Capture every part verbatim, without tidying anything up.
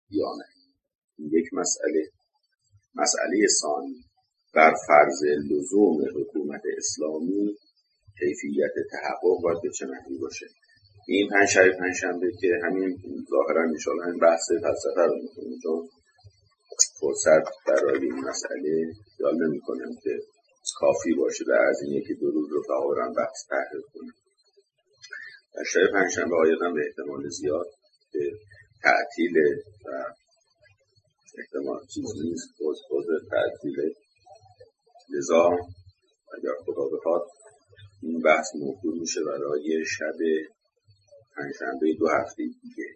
یا نه. یک مسئله. مسئله ثانی، بر فرض لزوم حکومت اسلامی کیفیت تحقق باید به چه معنی باشه. این پنج شب پنجشنبه که همین ظاهرا ان شاء الله همین بحث فلسفه رو می‌کنیم، چون فرصت برای این مسئله خیال نمی‌کنم که کافی باشه در از این یکی دو روز رو فقط بحث تحقیق کنیم. در شب پنجشنبه آیدم به احتمال زیاد که تعطیل و احتمال چیز نیست باز باز تعطیل، لذا اگر خدا بخواد این بحث موکول میشه برای شب پنجشنبه دو هفته دیگه،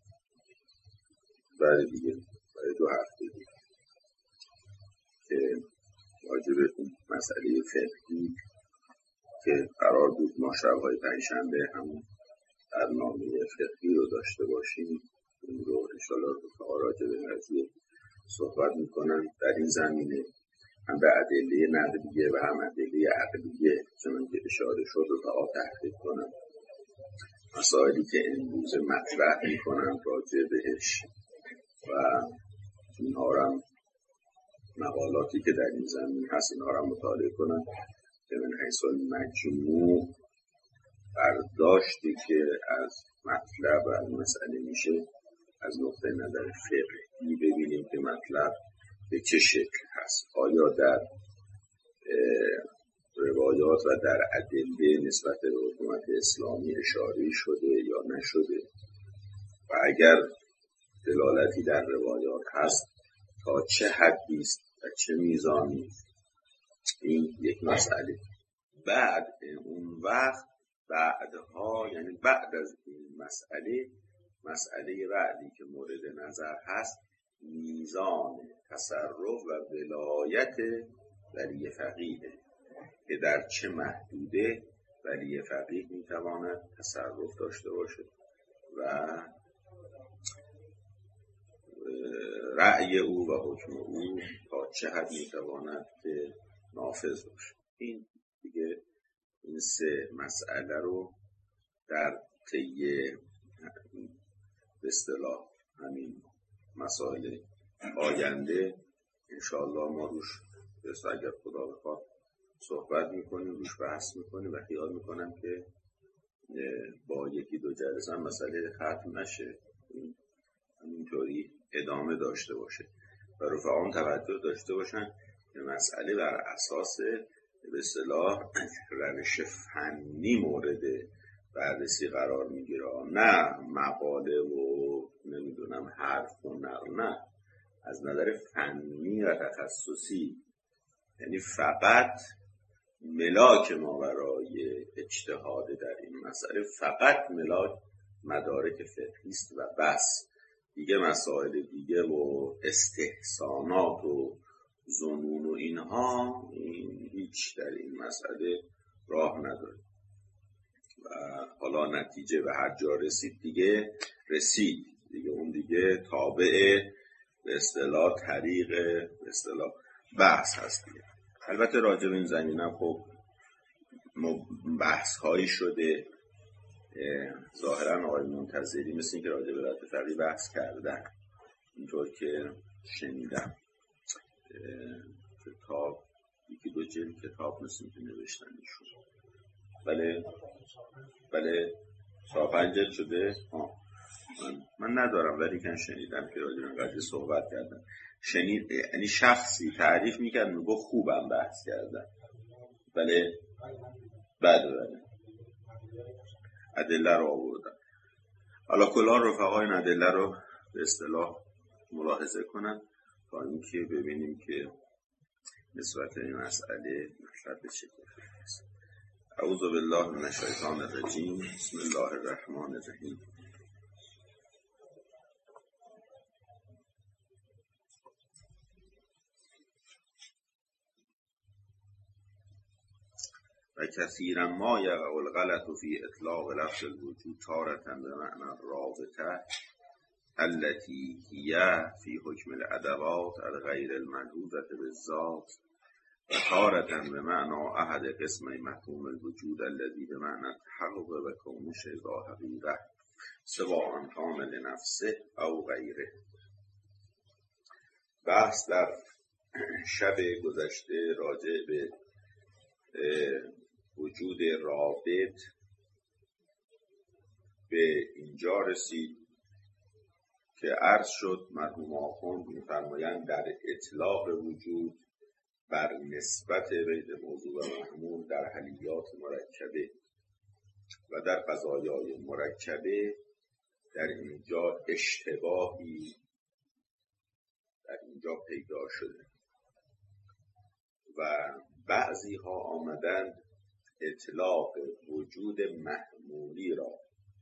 برای دیگه برای دو هفته دیگه که راجع به مسئله فقهی که قرار بود ما شب‌های پنجشنبه همون برنامه فقهی رو داشته باشیم، اون رو انشاءالله رفقا راجع به قضیه صحبت میکنن. در این زمینه هم به ادله نقلیه و هم ادله عقلیه چون که اشاره شد رو تا تحقیق کنم. مسائلی که امروز مطرح میکنن راجع بهش و اینها رو مقالاتی که در این زمین هست اینها رو مطالعه کنن که من حیث المجموع برداشتی که از مطلب و از مسئله میشه از نقطه نظر فقهی ببینیم که مطلب به چه شکل هست. آیا در روایات و در ادله نسبت به حکومت اسلامی اشاره شده یا نشده و اگر دلالتی در روایات هست تا چه حدی است و چه میزانی. این یک مسئله. بعد اون وقت بعدها یعنی بعد از این مسئله مسئله بعدی که مورد نظر هست میزان تصرف و ولایت ولی فقیه که در چه محدوده ولی فقیه میتواند تصرف داشته باشه و رأی او و حکم او تا چه حد میتواند که نافذ باشه. این دیگه این سه مسئله رو در طی به اصطلاح همین مسائل آینده انشاءالله ما روش بس اگر خدا بخواد صحبت میکنیم، روش بحث میکنیم و خیال میکنم که با یکی دو جلسه هم مسئله ختم نشه، همینطوری ادامه داشته باشه و رفقان توجه داشته باشن که مسئله بر اساس به اصطلاح روش فنی مورد بررسی قرار میگیره، نه مقاله و نمیدونم حرف و نقل، نه از نظر فنی و تخصصی. یعنی فقط ملاک ما برای اجتهاد در این مسئله فقط ملاک مدارک فقهی است و بس. دیگه مسائل دیگه و استحسانات و ظنون و اینها این هیچ در این مسئله راه نداره و حالا نتیجه به هر جا رسید دیگه رسید دیگه، اون دیگه تابع به اصطلاح طریق به اصطلاح بحث هست دیگه. البته راجع به این زمینه خب بحث هایی شده، ظاهرا آقای منتظری مثل این که راجع به ولایت فقیه بحث کردن اینطور که شنیدم. کتاب یکی دو جلد کتاب مثل که نوشتن ایشون. بله بله چهار پنج جلد شده. ها من, من ندارم ولی که شنیدم که راجع به این قضیه صحبت کردن. شنید یعنی شخصی تعریف میکرد میگه خوبم بحث کردن. بله بله بله ادله رو آوردن. حالا کلان رفقای این ادله رو به اصطلاح ملاحظه کنن تا اینکه ببینیم که نسبت این مسئله مطلب به چه شکلی است. اعوذ بالله من الشیطان الرجیم. بسم الله الرحمن الرحیم. و کثیرا ما یقع الغلط فی اطلاق لفظ الوجود تارة به معنی الرابطه التي هي فی حکم الادوات الغیر الملحوظة بالذات و تارة به معنی احد قسم مفهوم الوجود الذي به معنی التحقق و کون شیء ذا حقیقه سواء کان لنفسه او غیره. بحث در شب گذشته راجع به وجود رابط به اینجا رسید که عرض شد مرحوم آخوند می‌فرمایند در اطلاق وجود بر نسبت بین موضوع و محمول در حلیات مرکبه و در قضایای مرکبه در اینجا اشتباهی در اینجا پیدا شده و بعضی ها آمدند اطلاق وجود محمولی را،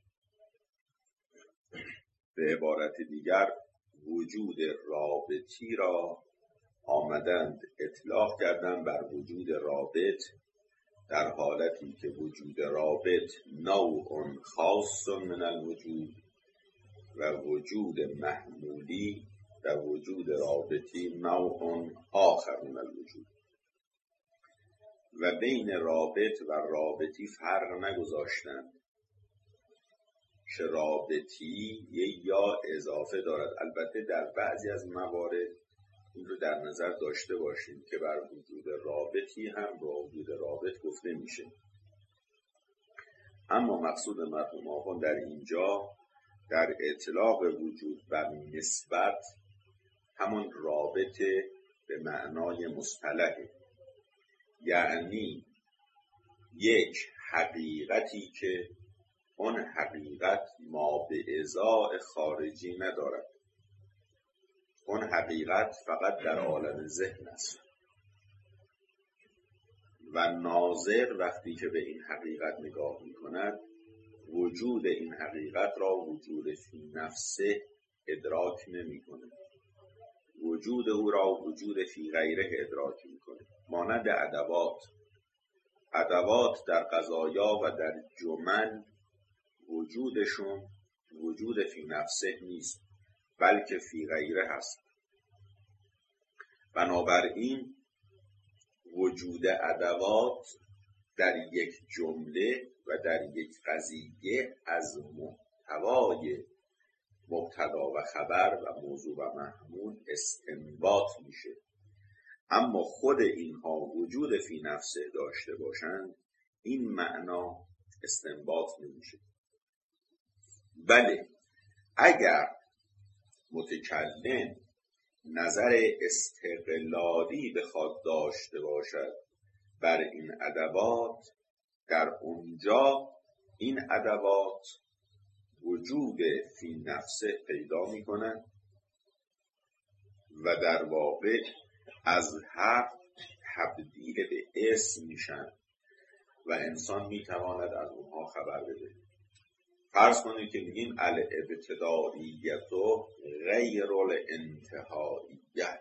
به عبارت دیگر وجود رابطی را آمدند اطلاق کردن بر وجود رابط، در حالتی که وجود رابط نوع خاص من الوجود و وجود محمولی و وجود رابطی نوع آخر من الوجود، و بین رابط و رابطی فرق نگذاشتند که رابطی یه یا اضافه دارد. البته در بعضی از موارد این رو در نظر داشته باشیم که بر وجود رابطی هم با وجود رابط گفته میشه، اما مقصود مرحوم آخوند در اینجا در اطلاق وجود بر نسبت همون رابط به معنای مصطلحه، یعنی یک حقیقتی که اون حقیقت ما به ازای خارجی ندارد، اون حقیقت فقط در عالم ذهن است و ناظر وقتی که به این حقیقت نگاه می کند وجود این حقیقت را وجود فی نفسه ادراک نمی کند، وجود او را وجود فی غیره ادراک می کند. مانند ادوات ادوات در قضایا و در جمل وجودشون وجود فی نفسه نیست بلکه فی غیره هست. بنابراین وجود ادوات در یک جمله و در یک قضیه از محتوای مبتدا و خبر و موضوع و محمول استنباط میشه، اما خود اینها وجود فی نفسه داشته باشند این معنا استنباط نمیشه. بله اگر متکلم نظر استقلالی بخواد داشته باشد بر این ادوات، در اونجا این ادوات وجود فی نفسه پیدا می کنند و در واقع از هر تبدیل به اسم میشن و انسان می تواند از اونها خبر بده. فرض کنید که میگیم الابتدائیت غیر الانتهائیت،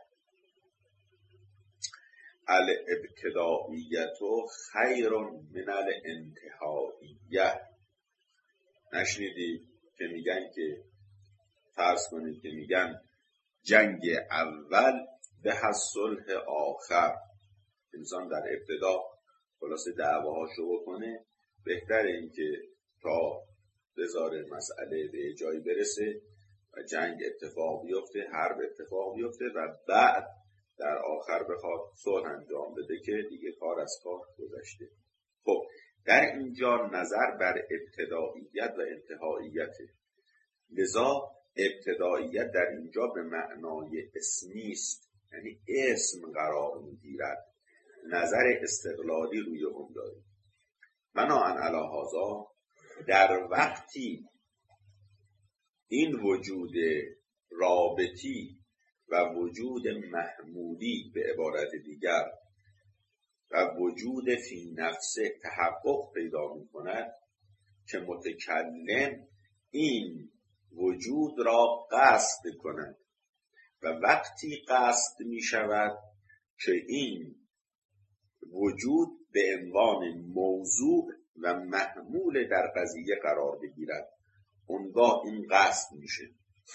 الابتدائیت خیر من الانتهائیت. نشنیدی که میگن که فرض کنید که میگن جنگ اول به از صلح آخر، انسان در ابتدا خلاصه دعواهاشو بکنه، بهتر این که تا بذاره مسئله به جایی برسه و جنگ اتفاق بیفته، حرب اتفاق بیفته و بعد در آخر بخواد صلح انجام بده که دیگه کار از کار گذشته. خب در اینجا نظر بر ابتدائیت و انتهائیته، لذا ابتدائیت در اینجا به معنای اسمی است، یعنی اسم قرار میگیرد، نظر استقلالی روی اون داریم. بناهن علی هذا در وقتی این وجود رابطی و وجود محمولی به عبارت دیگر و وجود فی نفسه تحقق پیدا می کند که متکلم این وجود را قصد کند و وقتی قصد می شود که این وجود به عنوان موضوع و محمول در قضیه قرار بگیرد، اونگاه این قصد میشه.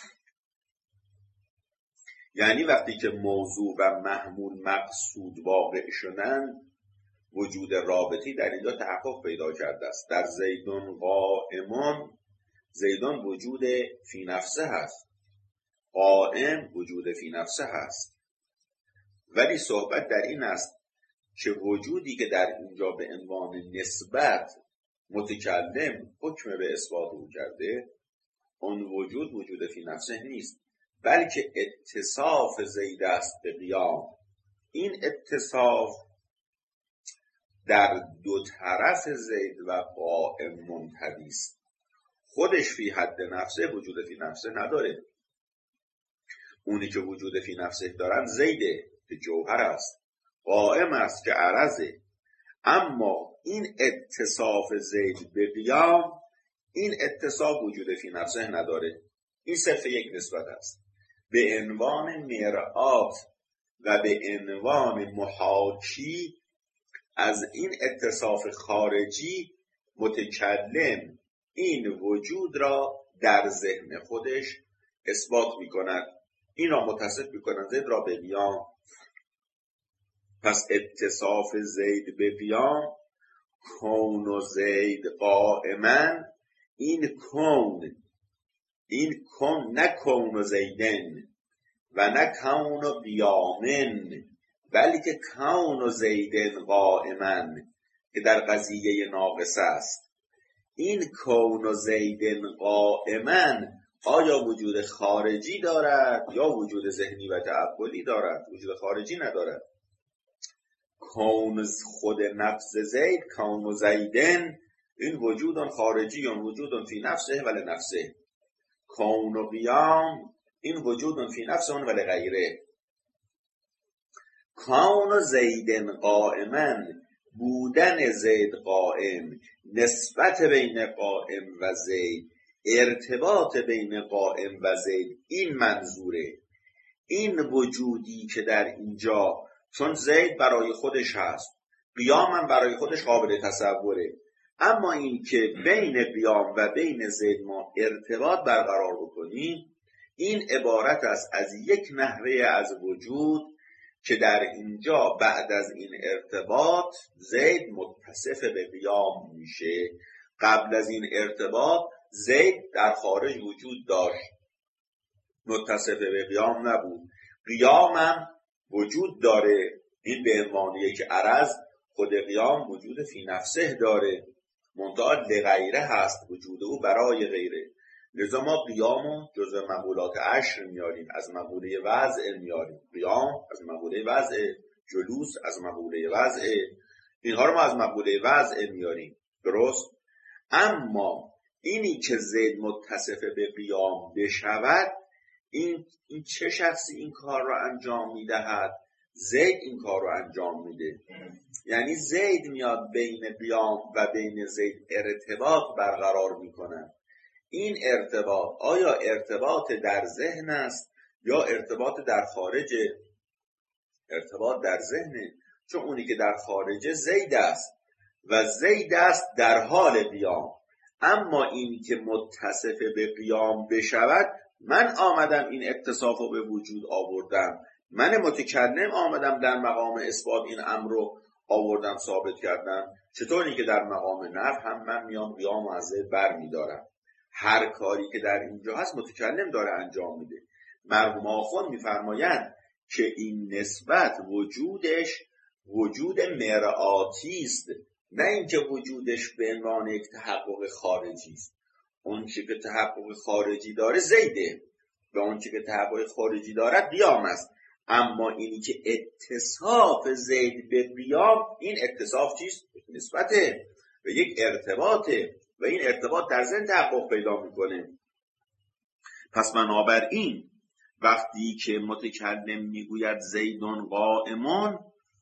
یعنی وقتی که موضوع و محمول مقصود واقع شدن، وجود رابطی در اینجا تحقق پیدا کرده است. در زیدون قائمان، زیدون وجود فی نفسه هست، قائم وجود فی نفسه هست، ولی صحبت در این است که وجودی که در اینجا به عنوان نسبت متکلم حکم به اثبات او کرده، اون وجود وجود فی نفسه نیست، بلکه اتصاف زید است به قیام. این اتصاف در دو طرف زید و قائم منطوی است. خودش فی حد نفسه وجود فی نفسه نداره. اونی که وجود فی نفسه دارن زیده که جوهر است، قائم است که عرضه. اما این اتصاف زید به قیام، این اتصاف وجود فی نفسه نداره. این صرف یک نسبت است. به عنوان مرآت و به عنوان محاکی از این اتصاف خارجی متکلم این وجود را در ذهن خودش اثبات می کند. این را متصف می کند زید را به قیام. پس اتصاف زید به قیام، کون و زید قائما، این کون این کون نه کون و زیدن و نه کون و قیامن، بلکه کون و زیدن قائما که در قضیه ناقص است. این کون و زیدن قائما آیا وجود خارجی دارد یا وجود ذهنی و تعقلی دارد؟ وجود خارجی ندارد. کون خود نفس زید، کون و زیدن، این وجود خارجی، وجود فی نفسه ولی نفسه. کون و قیام، این وجود فی نفسه ولی غیره. کون و زیدن قائما، بودن زید قائم، نسبت بین قائم و زید، ارتباط بین قائم و زید، این منظوره. این وجودی که در اینجا، چون زید برای خودش هست، قیام هم برای خودش قابل تصوره، اما این که بین قیام و بین زید ما ارتباط برقرار بکنیم، این عبارت است از یک نحوه از وجود که در اینجا بعد از این ارتباط زید متصف به قیام میشه. قبل از این ارتباط زید در خارج وجود داشت، متصف به قیام نبود. قیام هم وجود داره، این به عنوان یک عرض. خود قیام وجود فی نفسه داره، منتها لغیره هست، وجود او برای غیره. لذا ما قیامو جزء مقولات عشر میاریم، از مقوله وضع میاریم. قیام از مقوله وضع، جلوس از مقوله وضع، اینها رو ما از مقوله وضع میاریم، درست؟ اما اینی که زید متصف به قیام بشود، این, این چه شخصی این کار رو انجام میدهد؟ زید این کار رو انجام میده. یعنی زید میاد بین قیام و بین زید ارتباط برقرار میکنه. این ارتباط آیا ارتباط در ذهن است یا ارتباط در خارجه؟ ارتباط در ذهنه، چون اونی که در خارجه زید است و زید است در حال قیام. اما این که متصف به قیام بشود، من آمدم این اتصاف رو به وجود آوردم، من متکلم آمدم در مقام اثبات این امر رو آوردم ثابت کردم. چطوری که در مقام نفی هم من میام قیام و از زید بر میدارم. هر کاری که در اینجا هست متکلم داره انجام میده. مرحوم آخوند میفرمایند که این نسبت وجودش وجود مرآتی است، نه اینکه وجودش به عنوان یک تحقق خارجی است. اون چی که تحقق خارجی داره زیده و اون چی که تحقق خارجی داره قیام است. اما اینی که اتصاف زید به قیام، این اتصاف چیست؟ نسبته و یک ارتباطه و این ارتباط در ذهن تحقق پیدا میکنه. پس بنابراین وقتی که متکلم میگوید زیدون قائمون،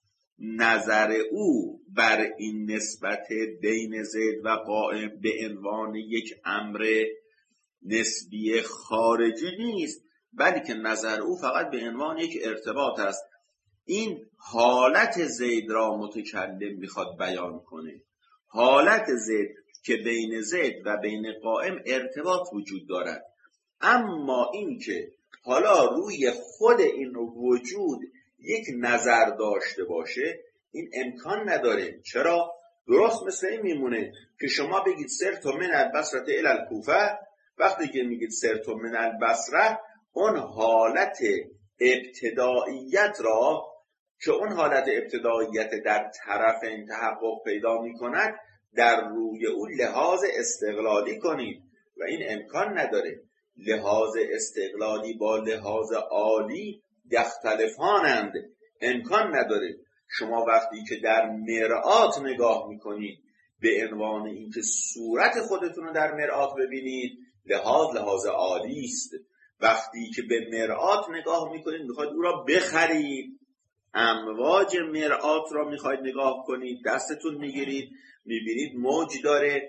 نظر او بر این نسبت بین زید و قائم به عنوان یک امر نسبی خارجی نیست، بلکه نظر او فقط به عنوان یک ارتباط است. این حالت زید را متکلم میخواد بیان کنه، حالت زید که بین زید و بین قائم ارتباط وجود دارد. اما این که حالا روی خود این وجود یک نظر داشته باشه، این امکان نداره. چرا؟ درست مثل این میمونه که شما بگید سرتو من البصره الی الکوفه، وقتی که میگید سرتو من البصره، اون حالت ابتداییت را که اون حالت ابتداییت در طرف این تحقق پیدا می کند، در روی اون لحاظ استقلالی کنید و این امکان نداره. لحاظ استقلالی با لحاظ عالی یختلفانند، امکان نداره. شما وقتی که در مرآت نگاه میکنید به عنوان اینکه صورت خودتون رو در مرآت ببینید، لحاظ لحاظ عالی است. وقتی که به مرآت نگاه میکنید میخواید او را بخرید، امواج مرآت را میخواید نگاه کنید، دستتون میگیرید میبینید موج داره،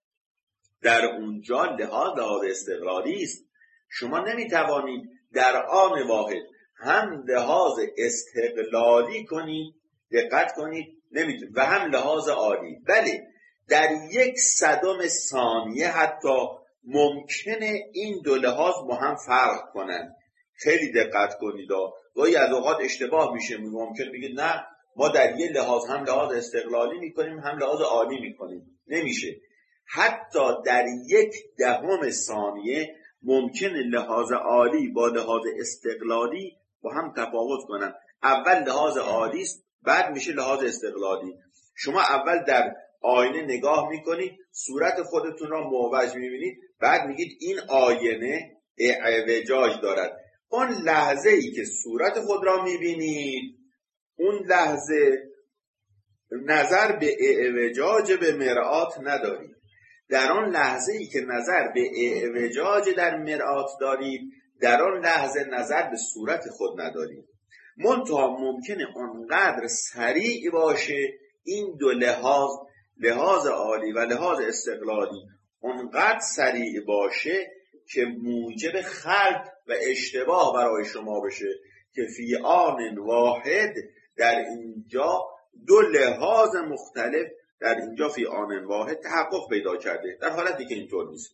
در اونجا لحاظ لحاظ استقلالی است. شما نمیتوانید در آن واحد هم لحاظ استقلالی کنید، دقت کنید، نمیتونید، و هم لحاظ عالی. بله در یک صدم ثانیه حتی ممکنه این دو لحاظ با هم فرق کنن. خیلی دقت کنید، گاهی از اوقات اشتباه میشه، ممکن بگید نه ما در یک لحاظ هم لحاظ استقلالی میکنیم هم لحاظ عالی میکنیم. نمیشه. حتی در یک دهم ثانیه ممکنه لحاظ عالی با لحاظ استقلالی با هم تفاوت کنن. اول لحاظ عالی است، بعد میشه لحاظ استقلالی. شما اول در آینه نگاه میکنید، صورت خودتون را معوج میبینید، بعد میگید این آینه اعوجاج دارد. اون لحظه ای که صورت خود را میبینید، اون لحظه نظر به اعوجاج به مرآت ندارید. در آن لحظه ای که نظر به اعوجاج در مرآت دارید، در آن لحظه نظر به صورت خود ندارید. منتها ممکنه آنقدر سریع باشه این دو لحاظ، لحاظ عالی و لحاظ استقلالی، آنقدر سریع باشه که موجب خلط و اشتباه برای شما بشه که فی آن واحد در اینجا دو لحاظ مختلف در اینجا فی آن واحد تحقق پیدا کرده، در حالتی که اینطور نیست.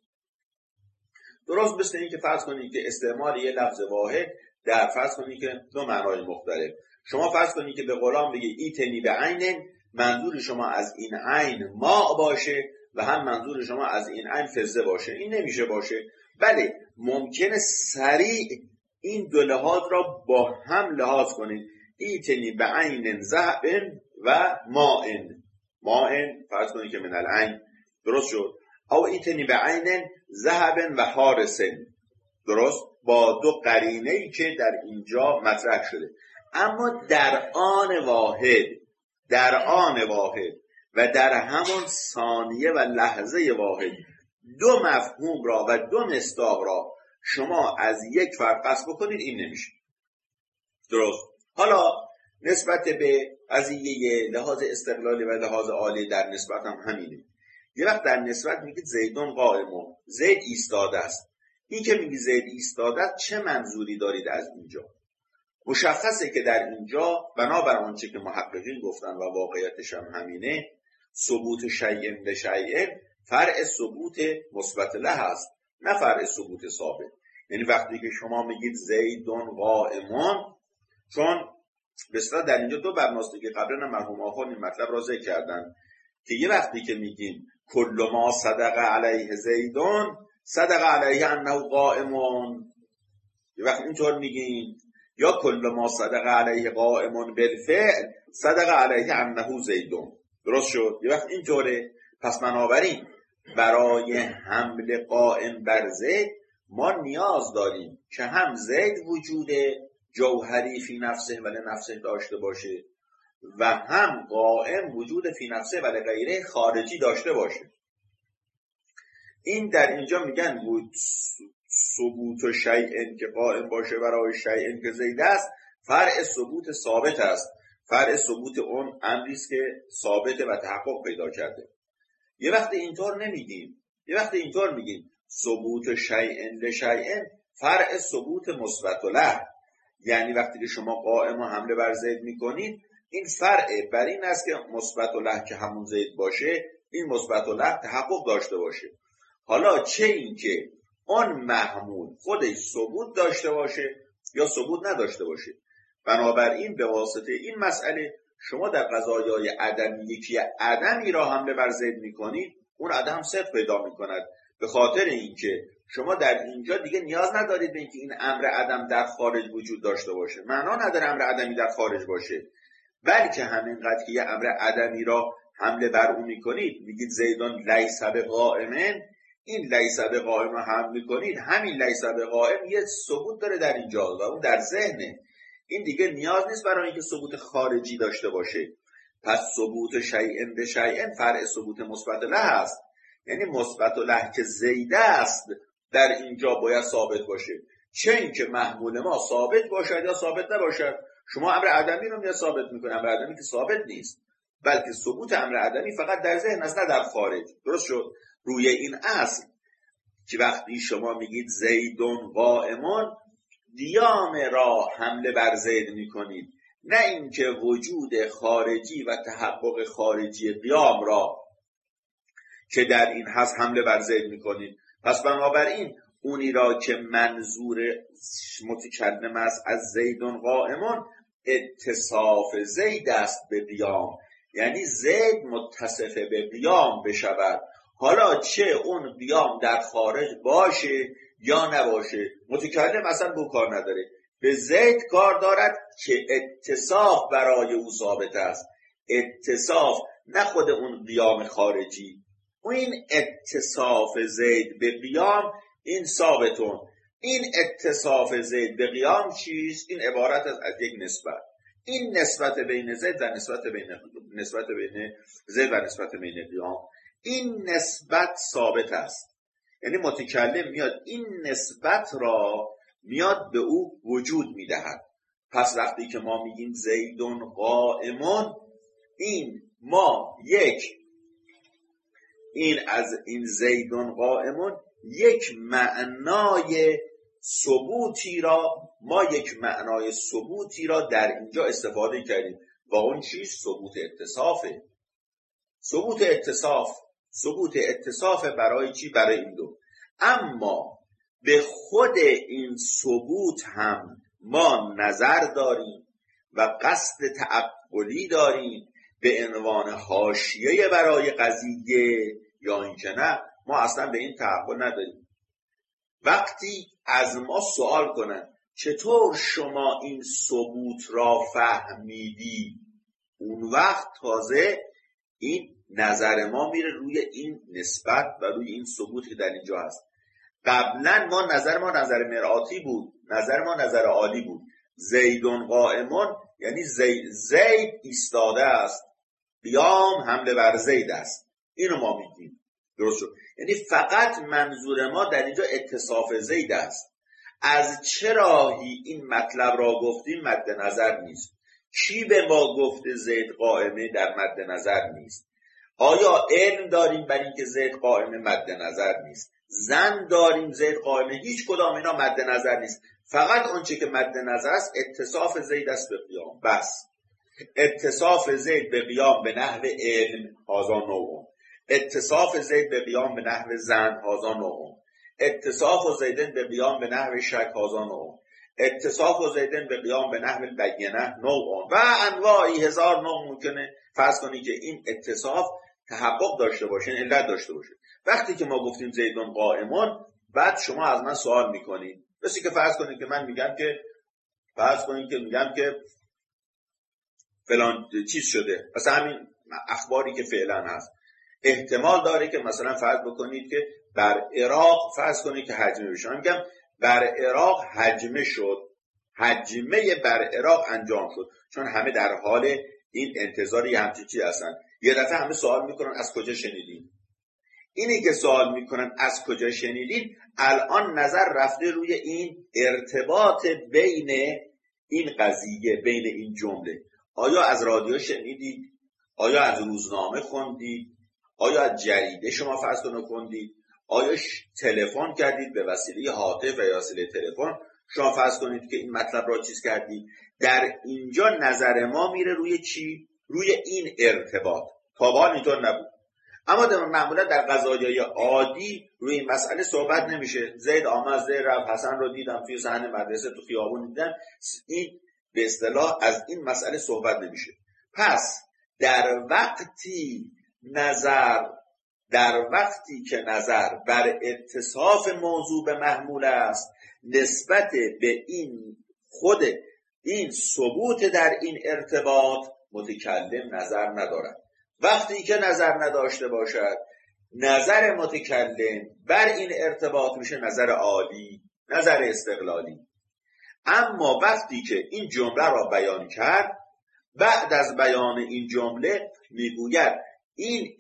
درست مثل این که فرض کنید که استعمال یه لفظ واحد در فرض کنید که دو معنای مختلف. شما فرض کنید که به غلام بگید ایتنی به عین، منظور شما از این عین ماء باشه و هم منظور شما از این عین فضه باشه. این نمیشه باشه. بله ممکنه سریع این دو لحاظ را با هم لحاظ کنید. ایتنی به عین ذهب و ماء، ماء فرض کنید که من العین، درست شد. او ایتنی به عین ذهب و حارس، درست، با دو قرینه‌ای که در اینجا مطرح شده. اما در آن واحد، در آن واحد و در همان ثانیه و لحظه واحد دو مفهوم را و دو مصداق را شما از یک فرد قصد بکنید، این نمیشه. درست. حالا نسبت به قضیه لحاظ استقلالی و لحاظ عالی در نسبت هم همینه. یه وقت در نسبت میگید زیدون قائمون، زید ایستاده است. این که میگی زید ایستاده است چه منظوری دارید از اینجا؟ مشخصه که در اینجا بنابر آنچه که محققین گفتن و واقعیتش هم همینه، ثبوت شیء به شیء فرع ثبوت مثبت له است، نه فرع ثبوت ثابت. یعنی وقتی که شما میگید زیدون قائمون، چون بسیار در اینجا دو برناسته که قبلا مرحوم آخوان این مطلب را ذکر کردن که یه وقتی که میگیم کل ما صدق علیه زیدون صدق علیه انه قائمون، یه وقت اینطور میگیم، یا کل ما صدق علیه قائمون بالفعل صدق علیه انه زیدون، درست شد. یه وقت اینطوره. پس بنابراین برای حمل قائم بر زید ما نیاز داریم که هم زید وجود جوهری فی نفسه ولی نفسه داشته باشه و هم قائم وجود فی نفسه ولی غیره خارجی داشته باشه. این در اینجا میگن ثبوت شیء که قائم باشه برای شیء که زید است، فرع ثبوت ثابت است. فرع ثبوت اون امری است که ثابت و تحقق پیدا کرده. یه وقت اینطور نمیگیم، یه وقت اینطور میگیم ثبوت شیء لشیء فرع ثبوت مثبت له. یعنی وقتی که شما قائم و حمله بر زید میکنید، این فرع بر این است که مثبت له که همون زید باشه، این مثبت له تحقق داشته باشه. حالا چه این که آن محمول خودش ثبوت داشته باشه یا ثبوت نداشته باشه. بنابراین به واسطه این مسئله شما در قضایای عدمی یکی عدمی را حمله بر زید میکنید، اون عدم صدق پیدا میکند، به خاطر اینکه شما در اینجا دیگه نیاز ندارید به اینکه این امر عدم در خارج وجود داشته باشه. معنا نداره امر عدمی در خارج باشه. بلکه همینقدر که یه امر عدمی را حمله بر اون میکنید، میگید زیدون لیس بقائمن، این لیس بقائم رو حمل میکنید، همین لیس بقائم یه ثبوت داره در اینجا و اون در ذهنه. این دیگه نیاز نیست برای اینکه ثبوت خارجی داشته باشه. پس ثبوت شیء به شیء فرع ثبوت مثبت له است، یعنی مثبت له که زید است در اینجا باید ثابت باشه، چه اینکه محمول ما ثابت باشد یا ثابت نباشد. شما امر عدمی رو میاد ثابت میکنه، امر عدمی که ثابت نیست، بلکه ثبوت امر عدمی فقط در ذهن است نه در خارج. درست شد؟ روی این اصل که وقتی شما میگید زیدون قائمون، قیام را حمله بر زید میکنید، نه اینکه وجود خارجی و تحقق خارجی قیام را که در این هست حمله بر زید میکنید. پس بنابراین اونی را که منظور متکلم است از زیدون قائمون اتصاف زید است به قیام، یعنی زید متصف به قیام بشود، حالا چه اون قیام در خارج باشه یا نباشه. متکلم اصلا به کار نداره، به زید کار دارد که اتصاف برای او ثابت است، اتصاف نه خود اون قیام خارجی. و این اتصاف زید به قیام این ثابتون. این اتصاف زید به قیام چیست؟ این عبارت از یک نسبت، این نسبت بین زید و نسبت بین نسبت بین زید و نسبت بین قیام، این نسبت ثابت است. یعنی متکلم میاد این نسبت را میاد به او وجود میدهد. پس وقتی که ما میگیم زیدون قائمون، این ما یک این از این زیدون قائمون یک معنای ثبوتی را ما یک معنای ثبوتی را در اینجا استفاده کردیم و اون چیز ثبوت اتصافه. ثبوت اتصاف ثبوت اتصاف برای چی؟ برای این دو. اما به خود این ثبوت هم ما نظر داریم و قصد تعقلی داریم به عنوان حاشیه برای قضیه، یا اینکه نه ما اصلا به این تعقل نداریم. وقتی از ما سوال کنن چطور شما این ثبوت را فهمیدی، اون وقت تازه این نظر ما میره روی این نسبت و روی این ثبوت که در اینجا هست. قبلا ما نظر ما نظر مرآتی بود، نظر ما نظر عالی بود. زیدون قائمون یعنی زید, زید ایستاده است، قیام حمله بر زید است، اینو ما میگیم. درست شد؟ یعنی فقط منظور ما در اینجا اتصاف زید است. از چه راهی این مطلب را گفتیم مد نظر نیست. کی به ما گفته زید قائمه در مد نظر نیست. آیا علم داریم بر اینکه زید قائمه مد نظر نیست؟ زن داریم زید قائمه؟ هیچ کدام اینا مد نظر نیست. فقط آنچه که مد نظر است اتصاف زید است به قیام. بس اتصاف زید به قیام به نحو علم هذا نوع، اتصاف زید به قیام به نحو زن هذا نوع، اتصاف زیدن به قیام به نحو شک هذا نوع، اتصاف زیدن به قیام به نحو البینه نوع و انواعی هزار نوع ممکنه. فرض کنید که این اتصاف تحقق داشته باشه، علت داشته باشه. وقتی که ما گفتیم زیدون قائمون، بعد شما از من سوال میکنید، مثل که فرض کنید که من میگم که فرض کنید که میگم که فلان چیز شده، مثلا همین اخباری که فعلا هست، احتمال داره که مثلا فرض بکنید که بر عراق فرض کنید که حجمه بشه. من میگم بر عراق حجمه شد، حجمه بر عراق انجام شد، چون همه در حال این انتظار یه همچین چیزی هستن. یه دفعه همه سوال میکنن از کجا شنیدین؟ اینی که سوال میکنن از کجا شنیدین، الان نظر رفته روی این ارتباط بین این قضیه، بین این جمله. آیا از رادیو شنیدید؟ آیا از روزنامه خوندید؟ آیا از جریده شما فرض کنید خوندید؟ آیا تلفن کردید به وسیله هاتف و یا وسیله تلفن شما فرض کنید که این مطلب را چیز کردید؟ در اینجا نظر ما میره روی چی؟ روی این ارتباط. تا به حال اینطور نبود. اما در معمولا در قضایای عادی روی این مسئله صحبت نمیشه. زید آمد، زید رفت، حسن رو دیدم توی صحن مدرسه، تو خیابون دیدم. این به اصطلاح از این مسئله صحبت نمیشه. پس در وقتی نظر در وقتی که نظر بر اتصاف موضوع به محمول است، نسبت به این خود این ثبوت در این ارتباط متکلم نظر ندارد. وقتی که نظر نداشته باشد، نظر متکلم بر این ارتباط میشه نظر عالی، نظر استقلالی. اما وقتی که این جمله را بیان کرد، بعد از بیان این جمله میگوید این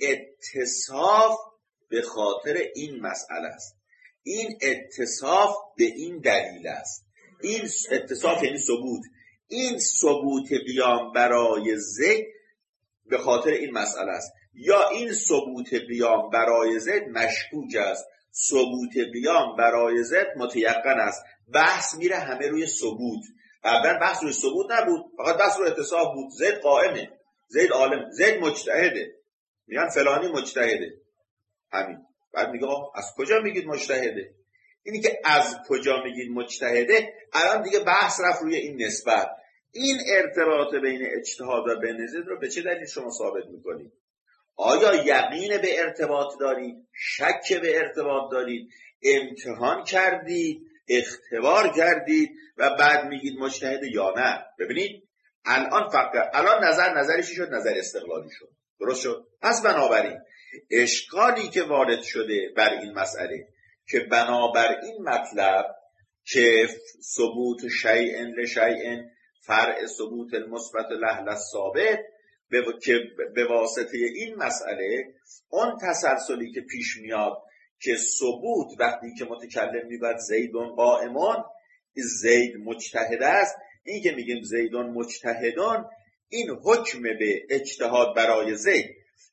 اتصاف به خاطر این مسئله است، این اتصاف به این دلیل است. این اتصاف یعنی ثبوت، این ثبوت قیام برای زید به خاطر این مسئله است، یا این ثبوت قیام برای زید مشکوک است، ثبوت قیام برای زید متیقن است. بحث میره همه روی ثبوت. قبلا بحث روی ثبوت نبود، فقط بحث روی اتصاف بود. زید قائمه، زید عالم، زید مجتهده، میگن فلانی مجتهده، همین. بعد میگه از کجا میگید مجتهده؟ اینی که از کجا میگید مجتهده، الان دیگه بحث رفت روی این نسبت. این ارتباط بین اجتهاد و بین زید رو به چه دلیل شما ثابت میکنید؟ آیا یقین به ارتباط دارید؟ شک به ارتباط دارید؟ امتحان کردید؟ اختبار کردید و بعد میگید مجتهده یا نه؟ ببینید الان فقط الان نظر نظری چی شد؟ نظر استقلالی شد. درست شد؟ پس بنابراین اشکالی که وارد شده بر این مسئله که بنابر این مطلب که ثبوت شیء لشیء فرع ثبوت المثبت له للثابت، که به واسطه این مسئله اون تسلسلی که پیش میاد که ثبوت وقتی که متکلم میگه زیدون قائمون، زید مجتهد است، این که میگیم زیدون مجتهدون، این حکم به اجتهاد برای زید،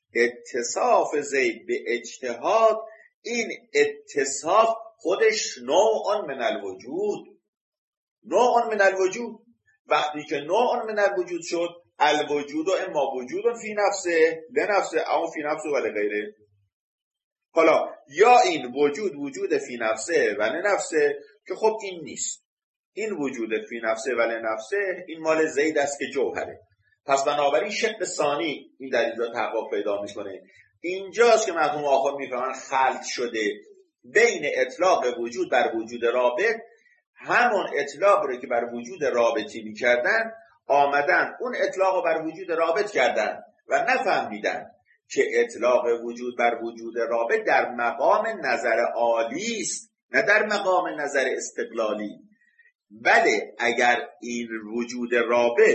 اتصاف زید به اجتهاد، این اتصاف خودش نوع من الوجود، نوع من الوجود. وقتی که نوع من الوجود شد، الوجود و اما وجود فی نفسه لنفسه او فی نفسه و لغیره. حالا یا این وجود وجود فی نفسه و لنفسه که خب این نیست، این وجود فی نفسه و لنفسه این مال زید است که جوهره. پس بنابراین شق ثانی این دلیل را تحقق پیدا میکنه. اینجاست که مرحوم آخر میفهمن خلط شده بین اطلاق وجود بر وجود رابط، همون اطلاق رو که بر وجود رابطی میکردن آمدن اون اطلاق رو بر وجود رابط کردن و نفهمیدن که اطلاق وجود بر وجود رابط در مقام نظر عالی است، نه در مقام نظر استقلالی. بله اگر این وجود رابط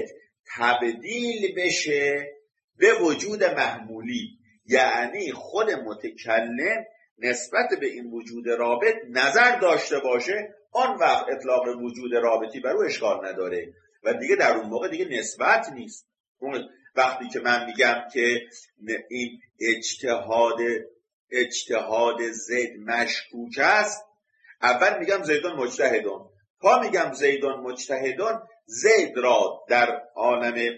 تبدیل بشه به وجود محمولی، یعنی خود متکلم نسبت به این وجود رابط نظر داشته باشه، آن وقت اطلاق وجود رابطی بر او اشکال نداره و دیگه در اون موقع دیگه نسبت نیست. اون وقتی که من میگم که این اجتهاد اجتهاد زید مشکوک است، اول میگم زیدون مجتهدون، تا میگم زیدون مجتهدون، زید را در عالم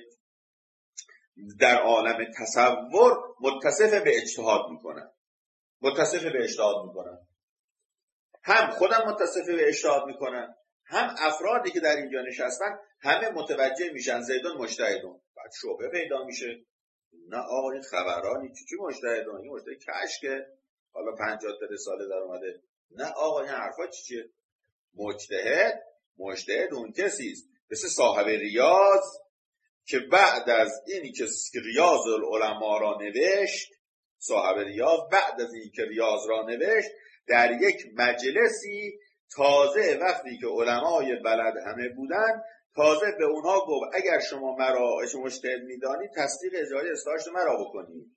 در عالم تصور متصف به اجتهاد میکنن، متصف به اجتهاد میکنن. هم خودم متصف به اجتهاد میکنن، هم افرادی که در اینجا نشستن همه متوجه میشن زیدون مجتهدون. بعد شبهه پیدا میشه، نه آقا این خبرانی چی چی مجتهدون، این مجتهد کشکه حالا پنجاه تا رساله در اومده، نه آقا این حرفا چی چیه؟ مجتهد مجتهد اون کسی است مثل صاحب ریاض که بعد از اینی که ریاض العلماء را نوشت، صاحب ریاض بعد از اینی که ریاض را نوشت در یک مجلسی تازه وقتی که علمای بلد همه بودن تازه به اونها گفت اگر شما مرا مجتهد میدانید تصدیق اجرای استاشت مرا بکنید.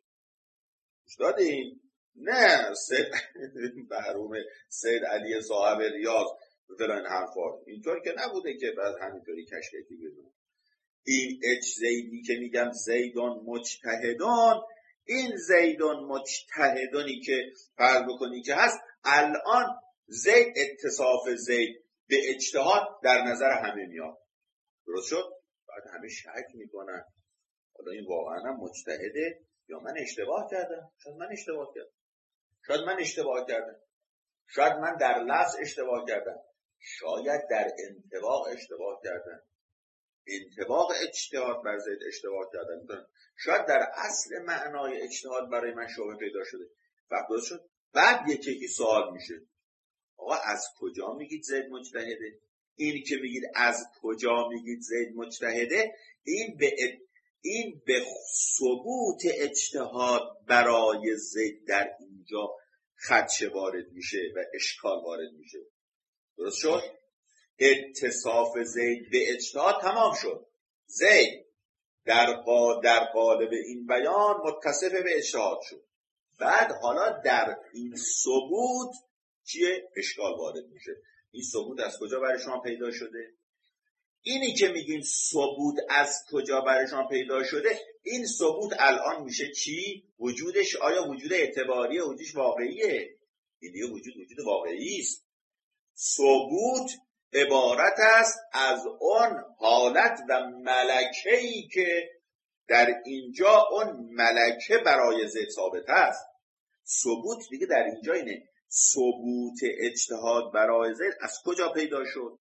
دادین؟ نه سید محروم سید علی صاحب ریاض فلان حرفا اینطور که نبوده که بعد همینطوری کشکی بدون. این اچ زیدی که میگم زیدون مجتهدون، این زیدون مجتهدونی که فرض بکنی که هست، الان زید اتصاف زید به اجتهاد در نظر همه میاد. درست شد؟ بعد همه شک میکنن حالا این واقعا هم مجتهده یا من اشتباه کردم؟ شاید من اشتباه کردم، شاید من اشتباه کردم، شاید من در لفظ اشتباه کردم، شاید در انطباق اشتباه کردم، انطباق اجتهاد بر زید اشتباه کردم، شاید در اصل معنای اجتهاد برای من شبهه پیدا شده. وقت درست شد. بعد یکی یکی سوال میشه آقا از کجا میگید زید مجتهده؟ این که میگید از کجا میگید زید مجتهده، این به این به ثبوت اجتهاد برای زید در اینجا خدشه وارد میشه و اشکال وارد میشه. درست شد؟ اتصاف زید به اجتهاد تمام شد. زید در در قالب این بیان متصف به اجتهاد شد. بعد حالا در این ثبوت چیه؟ اشکال وارد میشه. این ثبوت از کجا برای شما پیدا شده؟ اینی که میگین ثبوت از کجا برای شما پیدا شده، این ثبوت الان میشه چی؟ وجودش آیا وجود اعتباریه، وجودش واقعیه؟ این دیگه وجود وجود واقعی است. ثبوت عبارت است از اون حالت و ملکه‌ای که در اینجا اون ملکه برای ذات ثابت است. ثبوت دیگه در اینجا اینه. ثبوت اجتهاد برای ذات از کجا پیدا شد؟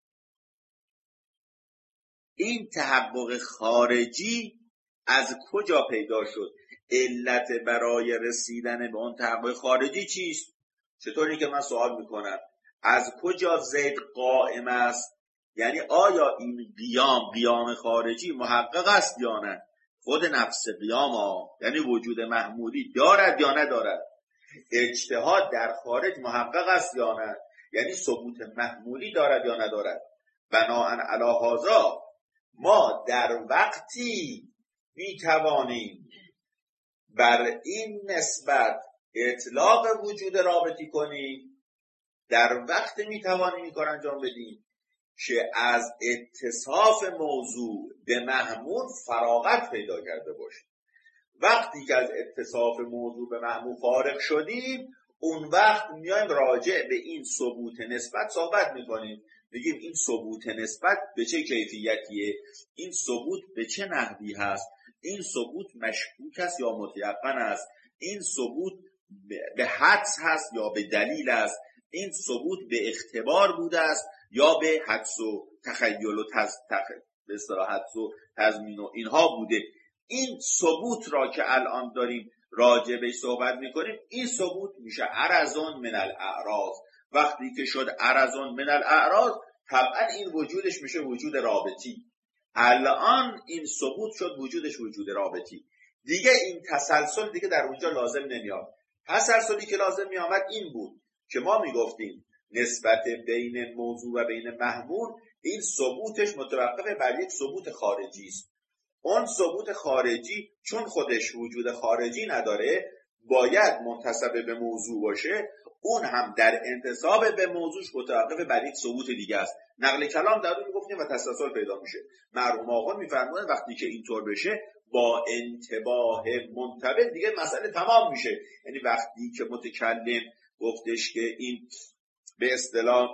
این تحقق خارجی از کجا پیدا شد؟ علت برای رسیدن به اون تحقق خارجی چیست؟ چطوری که من سوال میکنم از کجا زید قائم است؟ یعنی آیا این قیام قیام خارجی محقق است یا نه؟ خود نفس قیام ها یعنی وجود محمولی دارد یا ندارد؟ اجتهاد در خارج محقق است یا نه؟ یعنی ثبوت محمولی دارد یا ندارد؟ بناء علی هذا ما در وقتی میتوانیم بر این نسبت اطلاق وجود رابطی کنیم، در وقت میتوانیم این کار انجام بدیم که از اتصاف موضوع به محمول فراغت پیدا کرده باشیم. وقتی که از اتصاف موضوع به محمول فارغ شدیم، اون وقت میایم راجع به این ثبوت نسبت صحبت میکنیم. بگیم این ثبوت نسبت به چه کیفیتیه؟ این ثبوت به چه نحوی هست؟ این ثبوت مشکوک است یا متیقن است؟ این ثبوت به حدس هست یا به دلیل است؟ این ثبوت به اختبار بوده است یا به حدس و تخیل و تز... تخ... به اصطلاح حدس و تضمین و اینها بوده؟ این ثبوت را که الان داریم راجع به صحبت میکنیم، این ثبوت میشه عرضون من الاعراض. وقتی که شد عرضون من الاعراض، طبعا این وجودش میشه وجود رابطی. الان این ثبوت شد وجودش وجود رابطی. دیگه این تسلسل دیگه در اونجا لازم نمیاد. تسلسلی که لازم میامد این بود که ما میگفتیم نسبت بین موضوع و بین محمول این ثبوتش متوقف بر یک ثبوت خارجی است. اون ثبوت خارجی چون خودش وجود خارجی نداره، باید منتسب به موضوع باشه. اون هم در انتساب به موضوعش متوقف بر یک ثبوت دیگه است. نقل کلام در اون گفتیم و تسلسل پیدا میشه. مرحوم آقا میفرمایند وقتی که اینطور بشه با انتباه منتبه دیگه مسئله تمام میشه. یعنی وقتی که متکلم گفتش که این به اصطلاح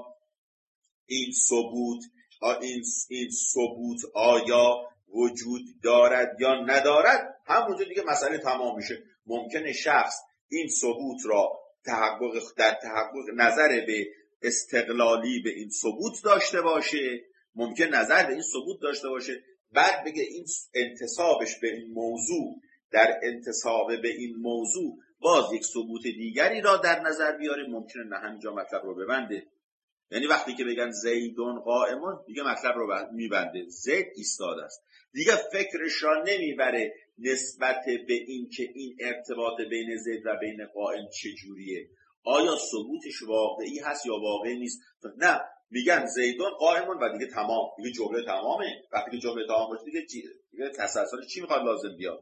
این ثبوت این این ثبوت آیا وجود دارد یا ندارد، همونجا دیگه مسئله تمام میشه. ممکنه شخص این ثبوت را تحقق در تحقق نظر به استقلالی به این ثبوت داشته باشه، ممکن نظر به این ثبوت داشته باشه، بعد بگه این انتسابش به این موضوع در انتساب به این موضوع باز یک ثبوت دیگری را در نظر بیاره، ممکنه نه همینجا مطلب رو ببنده. یعنی وقتی که بگن زیدون قائمون دیگه مطلب رو میبنده، زید ایستاده است، دیگه فکرش را نمیبره نسبت به این که این ارتباط بین زید و بین قائم چجوریه، آیا ثبوتش واقعی هست یا واقعی نیست. نه، میگن زیدون قائمون و دیگه تمام، دیگه جمله تمامه. وقتی که جمله تمام باشه دیگه چی؟ دیگه تسلسل چی میخواد لازم بیاد؟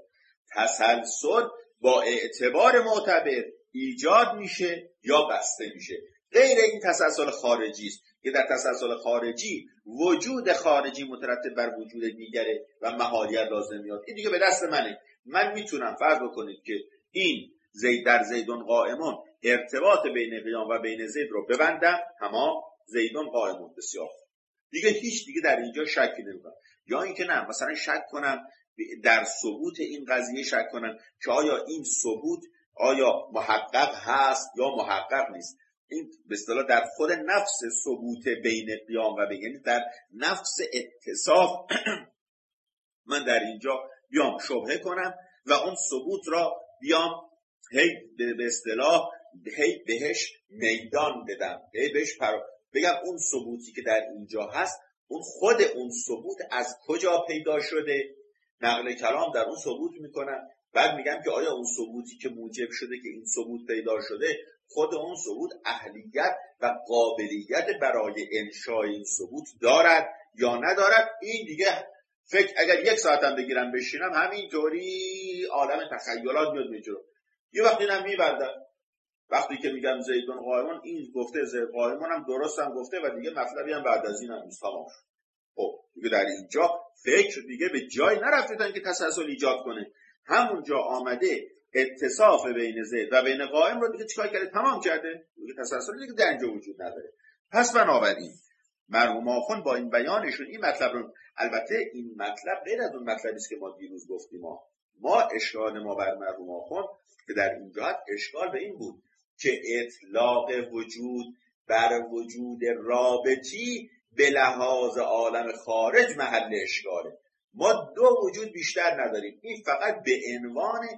تسلسل با اعتبار معتبر ایجاد میشه یا بسته میشه. غیر این تسلسل خارجی است که در تسلسل خارجی وجود خارجی مترتب بر وجود دیگره و محالیت لازم میاد. این دیگه به دست منه. من میتونم فرض بکنید که این زید در زیدون قائمون ارتباط بین قیام و بین زید رو ببندم، تمام، زیدون قائمون، بسیار دیگه هیچ دیگه در اینجا شکی نمیکنم. یا اینکه نه، مثلا شک کنم در ثبوت این قضیه، شک کنم که آیا این ثبوت آیا محقق هست یا محقق نیست. این به اصطلاح در خود نفس ثبوت بین قیام و بین، یعنی در نفس اتصاف من در اینجا بیام شبهه کنم و اون ثبوت را بیام هی به اصطلاح هی بهش میدان بدم، هی بهش پر... بگم اون ثبوتی که در اینجا هست، اون خود اون ثبوت از کجا پیدا شده نقل کلام در اون ثبوت میکنن. بعد میگم که آیا اون ثبوتی که موجب شده که این ثبوت پیدا شده، خود اون ثبوت اهلیت و قابلیت برای انشای این ثبوت دارد یا ندارد؟ این دیگه فکر اگر یک ساعتم بگیرم بشینم همینطوری عالم تخیلات میاد میجرم. یه وقتی اینم میبردم، وقتی که میگم زیدون قائمون، این گفته زید قائمون هم درست هم گفته و دیگه مطلبی هم بعد از این هم نیست، تمام شد. خب دیگه در اینجا فکر دیگه به جای نرفتن که تسلسل ایجاد کنه، همونجا آمده اتصاف بین زید و بین قائم رو دیگه چیکار کرده؟ تمام کرده. دیگه تسلسل دیگه در اینجا وجود نداره. پس بنابراین مرحوم آخوند با این بیانشون این مطلب رو، البته این مطلب غیر از اون مطلبی است که ما دیروز گفتیم، ما ما اشکال ما بر مرحوم آخوند که در این جهت اشکال به این بود که اطلاق وجود بر وجود رابطی به لحاظ عالم خارج محل اشکاله. ما دو وجود بیشتر نداریم، این فقط به عنوان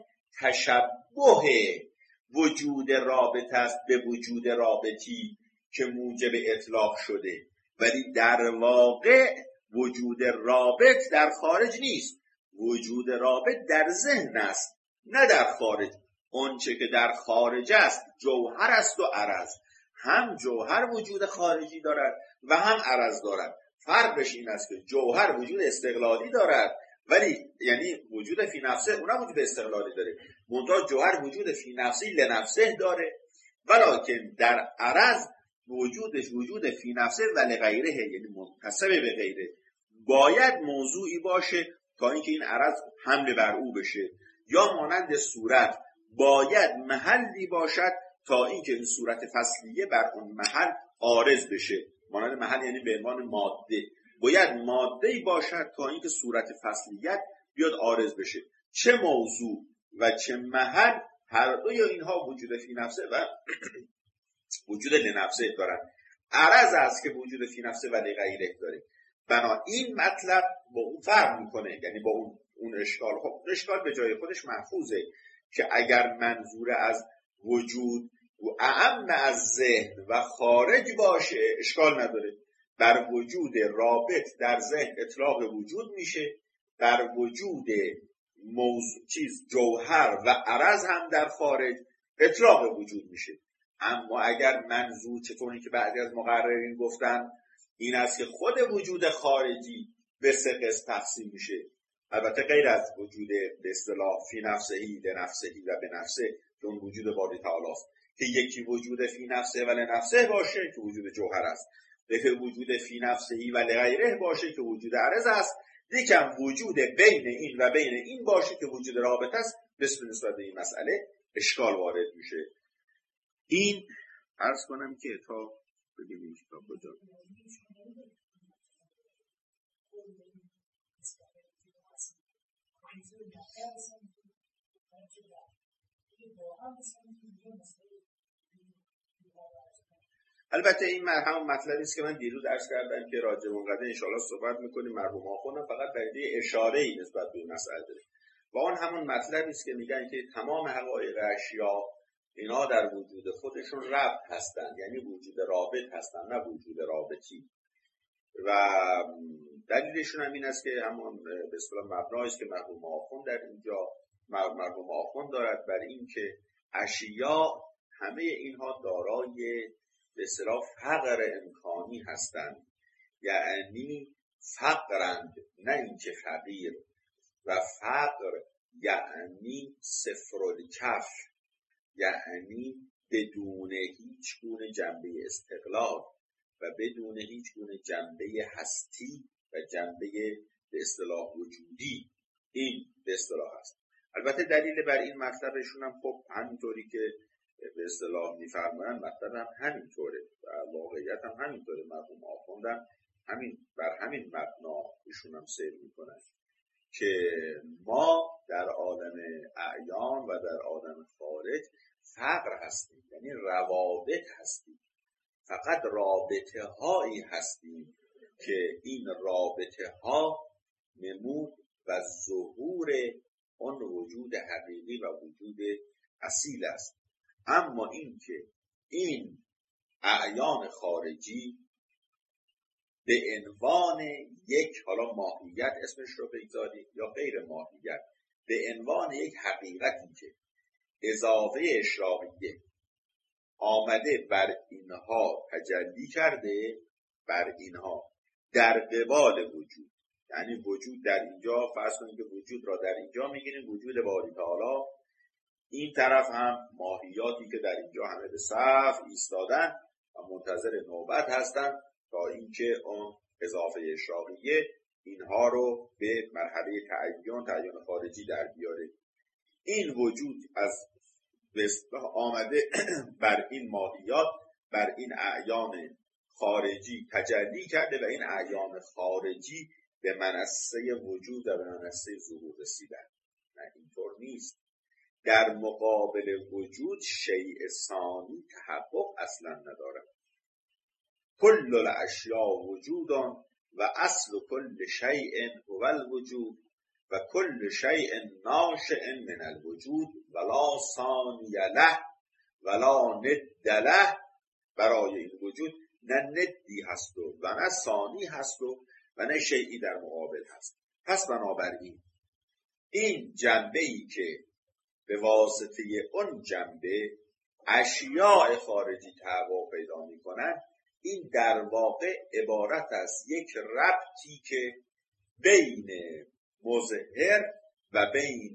تشبه وجود رابط است به وجود رابطی که موجب اطلاق شده، ولی در واقع وجود رابط در خارج نیست، وجود رابط در ذهن است نه در خارج. اونچه که در خارج است جوهر است و عرض. هم جوهر وجود خارجی دارد و هم عرض دارد. فرقش این است که جوهر وجود استقلالی دارد، ولی یعنی وجود فی نفسه، اونم وجود استقلالی داره، منتها جوهر وجود فی نفسی لنفسه داره، ولکن در عرض وجودش وجود فی نفسه و لغیره، یعنی منتسب به غیره. باید موضوعی باشه تا اینکه این عرض حمل بر او بشه، یا مانند صورت باید محلی باشد تا اینکه این صورت فصلیه بر اون محل عارض بشه. مانند محل یعنی به عنوان ماده، باید ماده‌ای باشد تا اینکه صورت فصلیت بیاد عارض بشه. چه موضوع و چه محل، هر دوی اینها وجود فی نفسه و وجود لنفسه دارن. عرض است که وجود فی نفسه و لغیره داره. بنا این مطلب با اون فرق میکنه، یعنی با اون اون اشکال. خب اشکال به جای خودش محفوظه که اگر منظور از وجود و اعم از ذهن و خارج باشه اشکال نداره. بر وجود رابط در ذهن اطلاق وجود میشه، در وجود موضوع چیز جوهر و عرض هم در خارج اطلاق وجود میشه. اما اگر منظور چطوری که بعضی از مقررین گفتن این است که خود وجود خارجی به سه قسم تقسیم میشه، البته غیر از وجود به اصطلاح فی نفسهی لنفسهی و به نفسه که اون وجود باری تعالی است، که یکی وجود فی نفسه و لنفسه باشه که وجود جوهر است، یکی وجود فی نفسهی و لغیره باشه که وجود عرض است، یکم وجود بین این و بین این باشه که وجود رابط است. مثل نسبت به این مسئله اشکال وارد میشه. این عرض کنم که تا ببینیم کتاب کجا. البته این همون مطلبی است که من دیروز عرض کردم که راجع به اون قضیه ان شاءالله صحبت می‌کنیم. مرحوم آخوند فقط در اشاره‌ای نسبت به این مسئله داره و اون همون مطلبی است که میگن که تمام حقایق اشیا اینا در وجود خودشون ربط هستند، یعنی وجود رابط هستند نه وجود رابطی. و دلیلشون هم این است که همون به اصطلاح مبنایی است که مرحوم آخوند در اینجا مرحوم آخوند دارد بر این که اشیا همه اینها دارای به اصطلاح فقر امکانی هستند، یعنی فقرند نه اینکه فقیر، و فقر یعنی صفر الکف، یعنی بدون هیچ گونه جنبه استقلال و بدون هیچ گونه جنبه هستی و جنبه به اصطلاح وجودی. این به اصطلاح هست. البته دلیل بر این مطلبشون هم خب همینطوری که به اصطلاح میفرمایند مطلب هم همینطوره و واقعیت هم همینطوره. مرحوم آخوندم همین بر همین مبنا ایشون هم سیر میکنن که ما در عالم اعیان و در عالم خارج فقر هستیم، یعنی روابط هستیم، فقط رابطه هایی هستیم که این رابطه ها نمود و ظهور اون وجود حقیقی و وجود اصیل است. اما این که این اعیان خارجی به عنوان یک، حالا ماهیت اسمش رو بگذاریم یا غیر ماهیت، به عنوان یک حقیقتی که اضافه اشراقیه آمده بر اینها تجلی کرده، بر اینها در قبال وجود، یعنی وجود در اینجا، فرض کنید که وجود را در اینجا میگیریم وجود باری تعالی، این طرف هم ماهیاتی که در اینجا همه به صف ایستادن و منتظر نوبت هستن تا اینکه اون اضافه اشراقیه اینها رو به مرحله تعین تعین خارجی در بیاره. این وجود از آمده بر این ماهیات، بر این اعیان خارجی تجلی کرده و این اعیان خارجی به منصه وجود و به منصه ظهور رسیدن. نه اینطور نیست. در مقابل وجود شیء ثانی تحقق اصلا نداره. کل الاشیاء وجودان و اصل کل شیء هو الوجود و کل شیء ناشئ من الوجود ولا ثانی له ولا ند له. برای این وجود نه ندی هست و نه ثانی هست و نه شیئی در مقابل هست. پس بنابراین این جنبه‌ای که به واسطه اون جنبه اشیاء خارجی تحقق پیدا می‌کنند، این در واقع عبارت است یک ربطی که بین مظهر و بین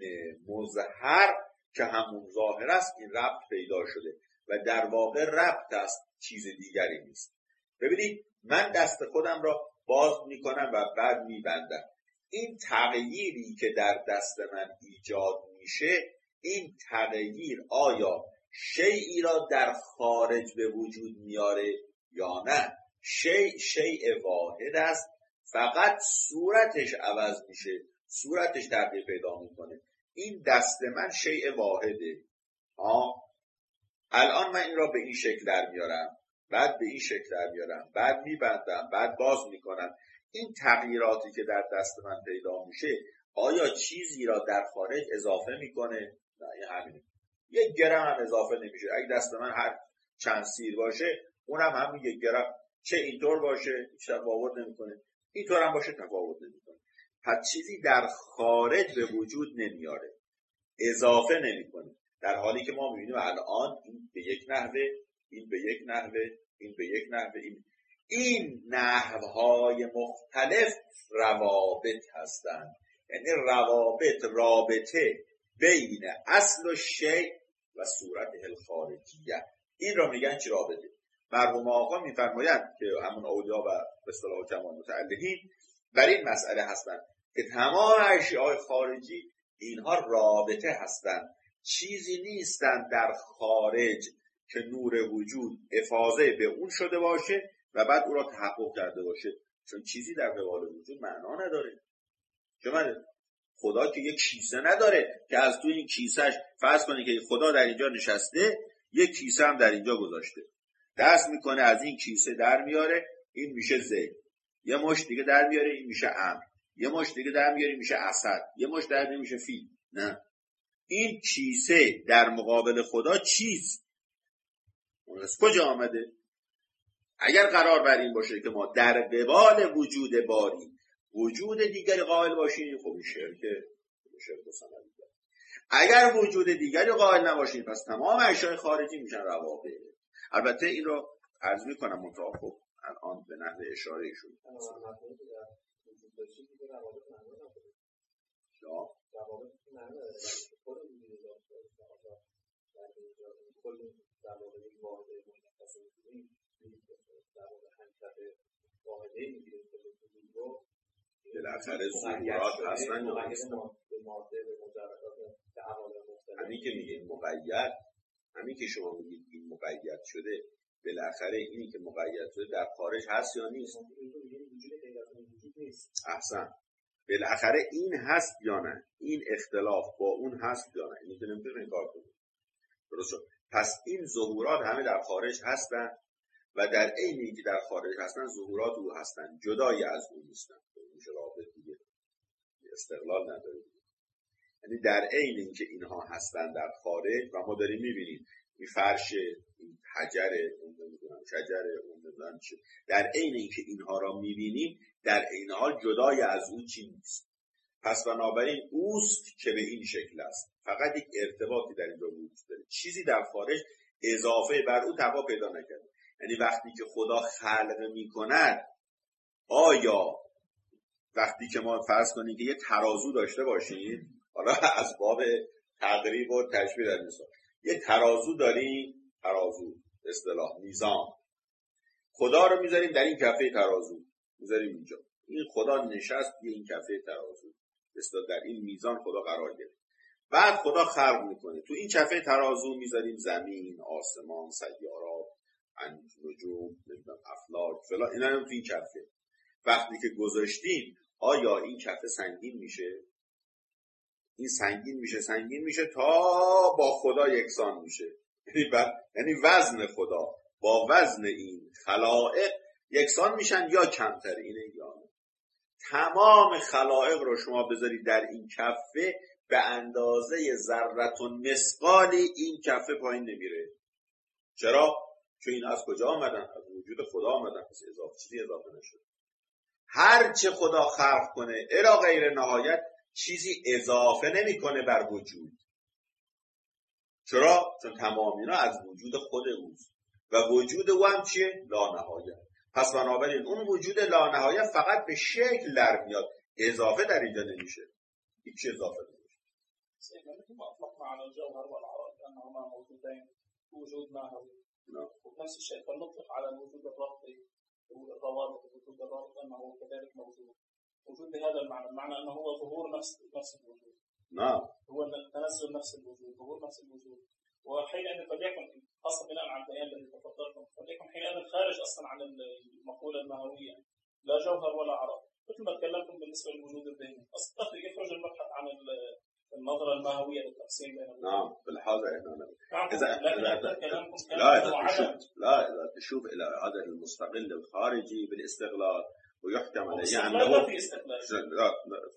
مظهر که همون ظاهر است، این ربط پیدا شده و در واقع ربط است، چیز دیگری نیست. ببینید من دست خودم را باز میکنم و بعد میبندم. این تغییری که در دست من ایجاد میشه، این تغییر آیا شیئی را در خارج به وجود میاره یا نه؟ شیء شیء واحد است، فقط صورتش عوض میشه، صورتش تغییر پیدا میکنه. این دست من شیء واحده. آه الان من این را به این شکل در میارم، بعد به این شکل در میارم، بعد میبندم، بعد باز میکنم. این تغییراتی که در دست من پیدا میشه آیا چیزی را در خارج اضافه میکنه؟ نه، این همینه. یک گرم هم اضافه نمیشه. اگه دست من هر چند سیر باشه، اونم همون یک گرم، چه اینطور باشه هیچ تفاوت نمیکنه، اینطور هم باشه تفاوت نمیکنه. پس چیزی در خارج به وجود نمیاره، اضافه نمیکنه. در حالی که ما میبینیم الان این به یک نحوه، این به یک نحوه، این به یک نحوه، این این نحوهای مختلف روابط هستند. یعنی روابط، رابطه بین اصل و شیء و صورته الخارجیه. این را میگن چی رابطه؟ مرحوم آقا میفرمایند که همون اولیا و به اصطلاح کمال متعلقین بر این مسئله هستند که تمام اشیاء خارجی اینها رابطه هستند، چیزی نیستند در خارج که نور وجود افاضه به اون شده باشه و بعد او را تحقق کرده باشه، چون چیزی در قبال وجود معنا نداره. چون خدا که یک کیسه نداره که از تو این کیسهش فرض کنی که خدا در اینجا نشسته، یک کیسه هم در اینجا گذاشته، دست میکنه از این کیسه در میاره، این میشه زید، یه مشت دیگه در میاره، این میشه امر، یه مشت دیگه در میاره، این میشه اسد، یه مشت در میاره، میشه فیل. نه، این کیسه در مقابل خدا چیست؟ اون از کجا آمده؟ اگر قرار بر این باشه که ما در قبال وجود باری وجود دیگری قائل باشیم، خب این شرکه شرک و سنویه. اگر وجود دیگری قائل نباشیم، پس تمام اشیاء خارجی میشن روابط. البته این رو عرض میکنم منتها خب الان به نحو اشاره ایشون بالاخره ظهورات هستن یا نیستن. همین که میگید مقید، همین که شما میگید این مقید شده، بالاخره اینی که مقید شده در خارج هست یا نیست؟ احسن. بالاخره این هست یا نه؟ این اختلاف با اون هست یا نه؟ اینی که نمیتونه انکار کنه. درست شد. پس این ظهورات همه در خارج هستن و در عین اینکه در خارج هستن ظهورات او هستن، جدای از اون نیستن. میشه رابط دیگه استقلال نداره. یعنی در عین اینکه اینها هستن در خارج و ما داریم میبینیم این فرش، این حجره، اون نمیدونم شجره، اون نمیدونم چه. در عین اینکه اینها را میبینیم در عین حال جدای از اون چی نیست. پس بنابراین اوست که به این شکل است، فقط یک ارتباطی در اینجا وجود داره، چیزی در خارج اضافه بر او تبا پیدا نکرده. یعنی وقتی که خدا خلق میکند، آیا وقتی که ما فرض کنیم که یه ترازو داشته باشیم، حالا از باب تقریب و تشبیه در مثال یه ترازو داریم، ترازو اصطلاح میزان، خدا رو میذاریم در این کفه ترازو، میذاریم اینجا، این خدا نشست توی این کفه ترازو، اصطلاح در این میزان خدا قرار گرفت. بعد خدا خلق میکنه، تو این کفه ترازو میذاریم زمین، آسمان، سیارات، نجوم، افلاک فلان، اینا هم تو این کفه. وقتی که گذاشتیم، آیا این کفه سنگین میشه؟ این سنگین میشه سنگین میشه تا با خدا یکسان میشه. یعنی یعنی وزن خدا با وزن این خلائق یکسان میشن یا کمتر. اینه یا نه. تمام خلائق رو شما بذارید در این کفه، به اندازه ذره و مثقالی این کفه پایین نمیره. چرا؟ چون این از کجا آمدن؟ از وجود خدا آمدن، پس اضافه چیزی اضافه نشد. هر چه خدا خلق کنه الی غیر نهایت چیزی اضافه نمیکنه بر وجود. چرا؟ چون تمام اینا از وجود خود اوست و وجود او هم چیه؟ لا نهایت. پس بنابراین اون وجود لا نهایت فقط به شکل در میاد، اضافه در اینجا نمیشه، هیچ اضافه نمیشه. مثل ما اطلقنا على الجوهر والعرض انهما موجودين وجود ماهوي، ونفس الشيء فنطلق على الوجود الربطي والروابط، الوجود الرابط انه كذلك موجود. وجود بهذا المعنى، المعنى انه هو ظهور نفس نفس الوجود. نعم. هو تنزل نفس الوجود، ظهور نفس الوجود. وحينئذ فليكن خاصة بناء على البيان الذي تفضلتم، فليكن حينئذ خارج اصلا عن المقولة الماهوية، لا جوهر ولا عرض. مثل ما تكلمتم بالنسبة للوجود الذهني، اصلا يخرج المبحث عن النظرة الماهوية للتقسيم بين الوجود. نعم بالحاضر هنا. إذا إذا كلامكم لا إذا تشوف لا إذا تشوف إلى هذا المستقل الخارجي بالاستقلال ويحكم عليه يعني لا في استقلال. لا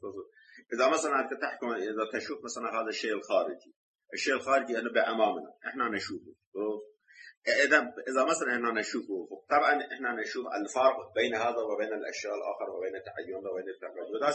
إذا مثلا أنت تحكم، إذا تشوف مثلا هذا الشيء الخارجي، الشيء الخارجي أنه بأمامنا إحنا نشوفه. إذا إذا مثلا إحنا نشوفه، طبعا إحنا نشوف الفرق بين هذا وبين الأشياء الآخر وبين التعين وبين التفردات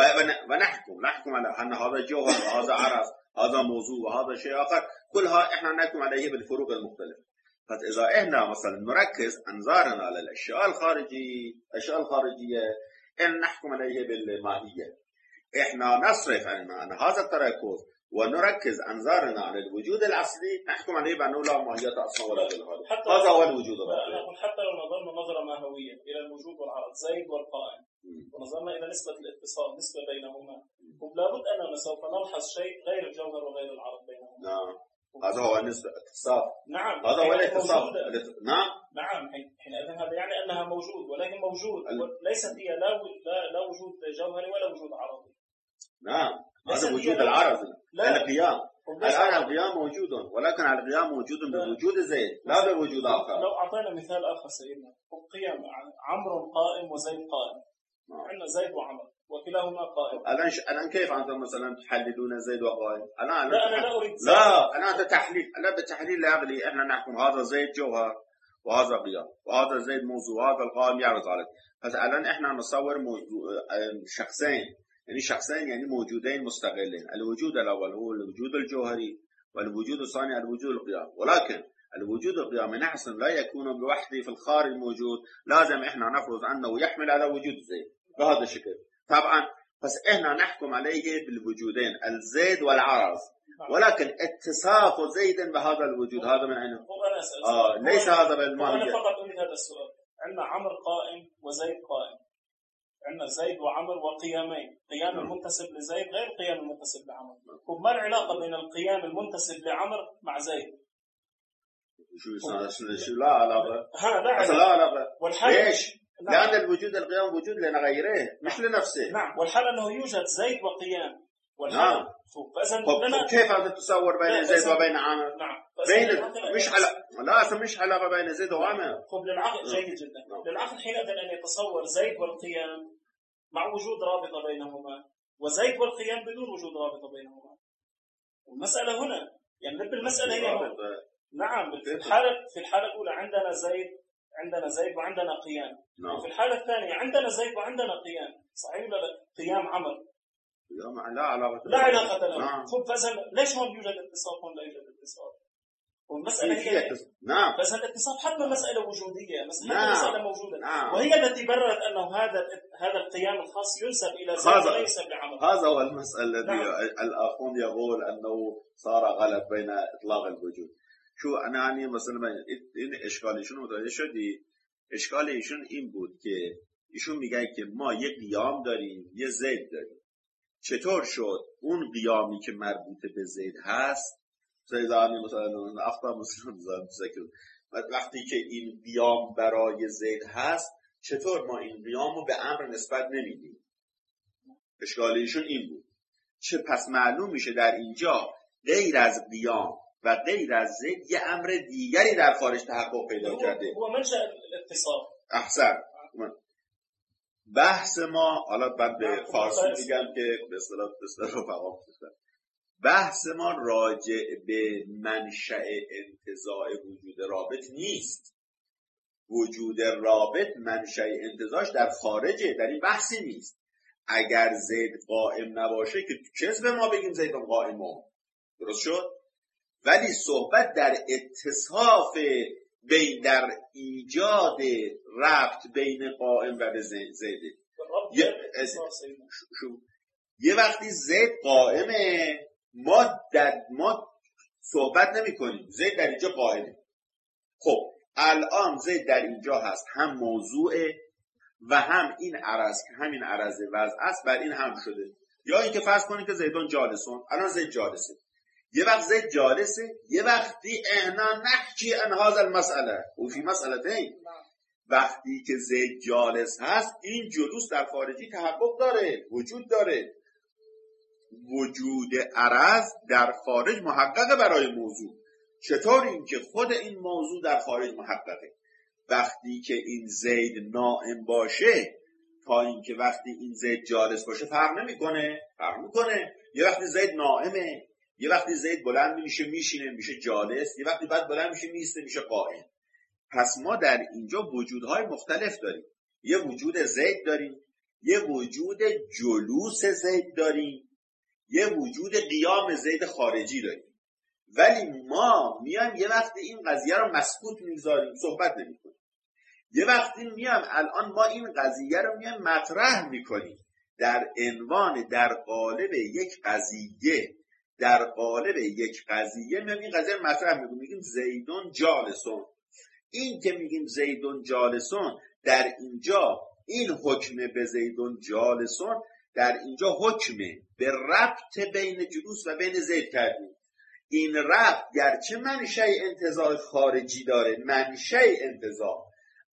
ونحكم نحكم على أن هذا جوهر وهذا عرض، هذا موضوع وهذا شيء آخر، كلها إحنا نحكم عليه بالفروق المختلفة. فإذا إحنا مثلا نركز أنظارنا على الأشياء الخارجية الأشياء الخارجية إن نحكم عليه بالماهية. إحنا نصرف عن هذا التركز ونركز أنظارنا على الوجود الأصلي، نحكم عليه بأنه لا ماهية أصلا ولا بالهذا. هذا هو الوجود الأصلي. حتى لو نظرنا نظرة ماهوية إلى الوجود والعرض، زيد والقائم، ونظرنا إلى نسبة الاتصال، نسبة بينهما، لابد أننا سوف نلحظ شيء غير الجوهر وغير العرض بينهما. نعم. هذا هو النسبة اتصال. نعم. هذا هو الاتصال. نعم. نعم. حينئذ هذا يعني أنها موجود، ولكن موجود ليست هي لا لا وجود جوهري ولا وجود عرضي. نعم. هذا وجود العرض. القيام. الآن القيام موجود، ولكن القيام موجود بوجود زيد لا بوجود آخر. لو أعطينا مثال آخر سيدنا، القيام عمرو قائم وزيد قائم. عندنا زيد وعمر وكلاهما قائم. الآن الآن كيف أنتم مثلا تحللون زيد وقائم؟ الآن لا أنا لا أريد. لا أنا هذا تحليل، أنا بالتحليل لا يغلي. إحنا نحكم هذا زيد جوهر وهذا قيام وهذا زيد موضوع وهذا القائم يعرض عليه. فالآن إحنا نصور شخصين، يعني شخصين يعني موجودين مستقلين. الوجود الأول هو الوجود الجوهري والوجود الثاني الوجود القيام، ولكن الوجود القيامي نحسن لا يكون بوحده في الخارج موجود، لازم إحنا نفرض أنه يحمل على وجود زيد بهذا الشكل. طبعا بس إحنا نحكم عليه بالوجودين الزيد والعرض، ولكن اتصاف زيد بهذا الوجود هذا من عينه. آه ليس هذا بالماهية. أنا فقط أريد هذا السؤال. عندنا عمرو قائم وزيد قائم، عندنا زيد وعمر وقيامين، قيام المنتسب لزيد غير قيام المنتسب لعمر. وما العلاقة بين القيام المنتسب لعمر مع زيد؟ شو شو لا علاقة؟ ها لا علاقة. لا علاقة. ليش؟ نعم. لأن الوجود القيام وجود لغيره مش لنفسه. نعم. والحال أنه يوجد زيد وقيام. نعم. فإذا كيف هذا تصور بين زيد وبين عمر؟ نعم. بين مش على لا مش علاقة بين زيد وعمر. طب للعقل جيد جدا. نعم. للعقل حينئذ أن يتصور زيد والقيام مع وجود رابطة بينهما، وزيد والقيام بدون وجود رابطة بينهما. والمسألة هنا يعني نب المسألة هي نعم. في الحالة في الحالة الأولى عندنا زيد عندنا زيد وعندنا قيام. نعم. وفي الحالة الثانية عندنا زيد وعندنا قيام. صحيح ولا لا؟ قيام عمل. قيام لا علاقة لا علاقة له. نعم. فإذا ليش هون يوجد اتصال هون لا يوجد اتصال؟ والمسألة هي نعم. بس الاتصال حتى مسألة وجودية، مسألة نعم. مسألة موجودة. نعم. وهي التي بررت أنه هذا هذا القيام الخاص ينسب إلى زيد ولا ينسب لعمل. هذا هو المسألة الذي نعم. الآخرون يقول أنه صار غلط بين إطلاق الوجود. شو أنا يعني مثلا این اشکالشون متوجه شدی؟ اشکال ایشون این بود که ایشون میگن که ما یه قیام داریم یه زید داریم. چطور شد اون قیامی که مربوط به زید هست زیدانی مثلا اخطا مثلا ذکر وقتی که این قیام برای زید هست چطور ما این قیام رو به امر نسبت نمیدیم؟ اشکال ایشون این بود. چه پس معلوم میشه در اینجا غیر از قیام و غیر از زید یه امر دیگری در خارج تحقق پیدا کرده. هو منشأ الاتصال. احسن. بحث ما حالا بعد به فارسی میگم که به اصطلاح به اصطلاح رفقا بحث ما راجع به منشأ انتزاع وجود رابط نیست. وجود رابط منشأ انتزاعش در خارجه، در این بحثی نیست. اگر زید قائم نباشه که چیز به ما بگیم زید قائمه، درست شد؟ ولی صحبت در اتصاف بین در ایجاد ربط بین قائم و زیده. یه, شو یه وقتی زید قائمه ما در ما صحبت نمی کنیم، زید در اینجا قائمه. خب الان زید در اینجا هست، هم موضوعه و هم این عرض که همین عرض وضع است بر این هم شده. یا اینکه فرض کنیم که زیدون جالسون، الان زید جالسه، یه وقت زید جالسه، یه وقتی احنا نحکی ان هذا المسئله و فی مسئلتین. وقتی که زید جالس هست این جلوس در خارجی تحقق داره، وجود داره. وجود عرض در خارج محققه برای موضوع. چطور این که خود این موضوع در خارج محققه؟ وقتی که این زید نائم باشه تا اینکه وقتی این زید جالس باشه فرق نمیکنه. فرق میکنه. یه وقتی زید نائمه، یه وقتی زید بلند میشه میشینه میشه جالس، یه وقتی بعد بلند میشه میسته میشه قائم. پس ما در اینجا وجودهای مختلف داریم. یه وجود زید داریم، یه وجود جلوس زید داریم، یه وجود قیام زید خارجی داریم. ولی ما میایم یه وقتی این قضیه رو مسکوت میذاریم، صحبت نمیکنیم. یه وقتی میایم الان ما این قضیه رو میایم مطرح میکنیم در عنوان در قالب یک قضیه، در قالب یک قضیه میایم این قضیه رو مطرح میکنیم، میگیم زیدون جالسون. این که میگیم زیدون جالسون در اینجا این حکم به زیدون جالسون در اینجا حکمه به ربط بین جلوس و بین زید کردیم. این ربط گرچه منشأ انتزاع خارجی داره، منشأ انتزاع،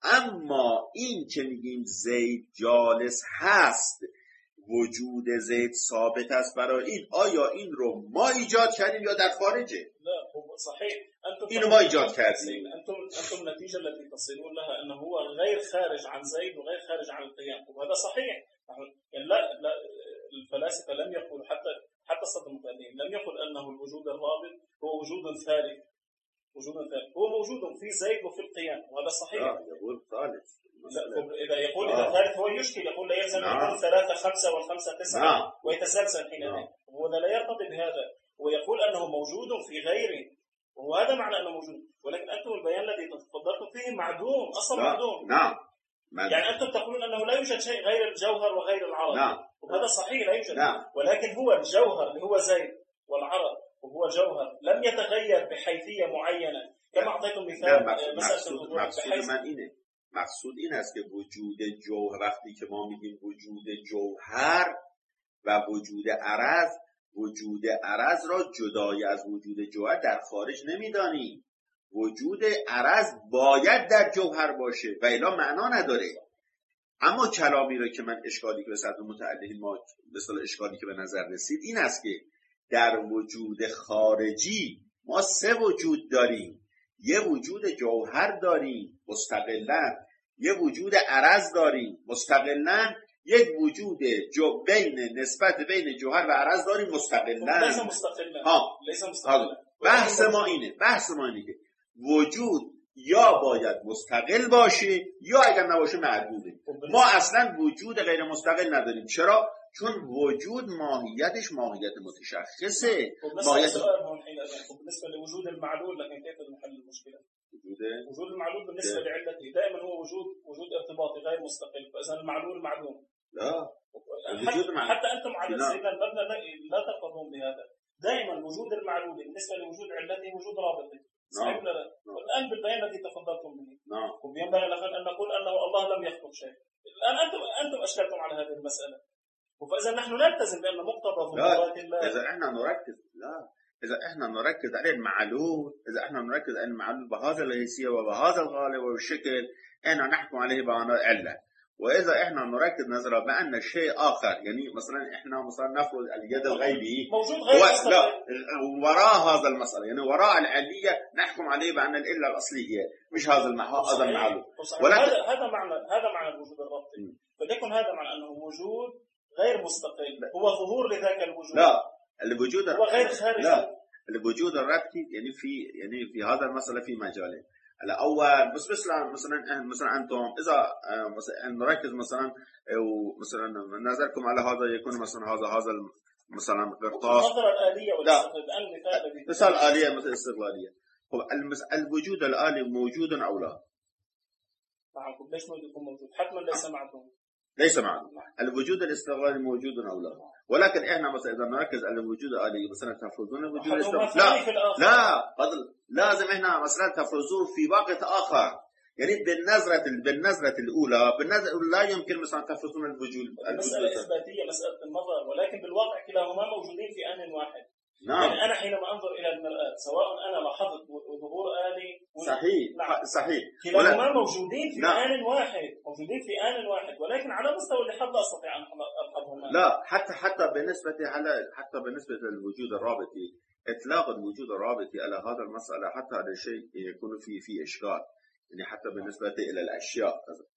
اما این که میگیم زید جالس هست، وجود زید ثابت است برای این. آیا این رو ما ایجاد کردیم یا در خارجه؟ لا هو صحيح. انتم اینو ما ایجاد کردیم. انتم انتم النتيجه التي تصلون لها انه هو غير خارج عن زيد وغير خارج عن القيام، وهذا صحيح. يعني لا, لا الفلاسفه لم يقولوا، حتى حتى الصدر المتألين لم يقل انه الوجود الرابط هو وجود ثالث. وجود ثالث هو موجود في زيد وفي القيام، وهذا صحيح. لا يقول ثالث. إذا يقول إذا ثالث هو يشكل، يقول لا يلزم أن يكون ثلاثة خمسة والخمسة تسعة ويتسلسل حينئذ. وهذا لا يرتضي بهذا. ويقول أنه موجود في غيره، وهذا معنى أنه موجود. ولكن أنتم البيان الذي تفضلتم فيه معدوم، أصلا معدوم. نعم. يعني أنتم تقولون أنه لا يوجد شيء غير الجوهر وغير العرض. نعم. وهذا صحيح لا يوجد. نعم. ولكن هو الجوهر اللي هو زيد والعرض وهو جوهر لم يتغير بحيثية معينة كما أعطيتم مثال مسألة الوضوح. مقصود من اینه. مقصود این است که وجود جوهر، وقتی که ما میگیم وجود جوهر و وجود عرض، وجود عرض را جدای از وجود جوهر در خارج نمیدانیم. وجود عرض باید در جوهر باشه و الا معنا نداره. اما کلامی را که من اشکالی که به صدر متعلقین ما مثلا اشکالی که به نظر رسید این است که در وجود خارجی ما سه وجود داریم. یه وجود جوهر داریم مستقلاً، یه وجود عرض داریم مستقلاً، یک وجود جو بین نسبت بین جوهر و عرض داریم مستقلاً. لیس مستقلاً. ها لیس مستقلاً. بحث ما اینه، بحث ما اینه که وجود یا باید مستقل باشه یا اگر نباشه معدوده. ما اصلا وجود غیر مستقل نداریم. چرا؟ چون وجود ماهیتش ماهیت متشخصه. ماهیت بالنسبه لوجود المعلول، لكن كيف نحل المشكله؟ وجود وجود المعلول بالنسبه لعلته دائما هو وجود وجود ارتباطي غير مستقل، فاذا المعلول معدوم. لا حتى, حتى انتم على سيدنا المبنى لا ترتضون بهذا. دائما وجود المعلول بالنسبه لوجود علته وجود رابطي. صحيح ولا لا؟ والان بالبيان الذي تفضلتم به نعم. وينبغي ان نقول انه الله لم يخلق شيء. الان انتم انتم اشكلتم على هذه المساله، فاذا نحن نلتزم بان مقتضى ظهورات الله. اذا احنا نركز لا اذا احنا نركز على المعلول، اذا احنا نركز على المعلول بهذا الحيثيه وبهذا الغالب وبالشكل احنا نحكم عليه بأنه عله. واذا احنا نركز نظرا بان شيء اخر، يعني مثلا احنا مثلا نفرض اليد الغيبي موجود غير مستقل، لا وراء هذا المسألة، يعني وراء العلية نحكم عليه بأن الإلة الأصلية مش هذا هذا المعلوم. ولكن هذا هذا معنى هذا معنى الوجود الربطي. فليكن هذا معنى أنه وجود غير مستقل هو ظهور لذاك الوجود. لا الوجود هو غير خارجي. لا الوجود الربطي يعني في يعني في هذا المسألة في مجالين. الأول بس بس مثلا مثلا أنتم إذا مثلا نركز مثلا ومثلا نظركم على هذا يكون مثلا هذا هذا مثلا قرطاس النظرة الآلية والاستقلال. مثال آلية مثل استقلالية. هو الوجود الآلي موجود أو لا؟ معكم ليش يكون موجود؟ حتما ليس معكم. ليس معكم. الوجود الاستقلالي موجود أو لا؟ ولكن إحنا مثلا إذا نركز على الوجود الآلي مثلا تفرضون الوجود الاستقلالي. لا لا لازم إحنا مثلا تفرضوه في وقت آخر. يعني بالنظرة بالنظرة الأولى بالنظرة لا يمكن مثلا تفرضون الوجود. المسألة إثباتية مسألة النظر، ولكن بالواقع كلاهما موجودين في آن واحد. نعم. يعني أنا حينما أنظر إلى المرآة سواء أنا لاحظت ظهور آلي صحيح. نعم. صحيح. كلاهما موجودين في نعم. آن واحد موجودين في آن واحد، ولكن على مستوى اللحظة لا أستطيع أن ألحظهما. لا حتى حتى بالنسبة على حتى بالنسبة للوجود الرابطي، إطلاق الوجود الرابطي على هذا المسألة حتى هذا الشيء يكون في في إشكال. يعني حتى بالنسبة إلى الأشياء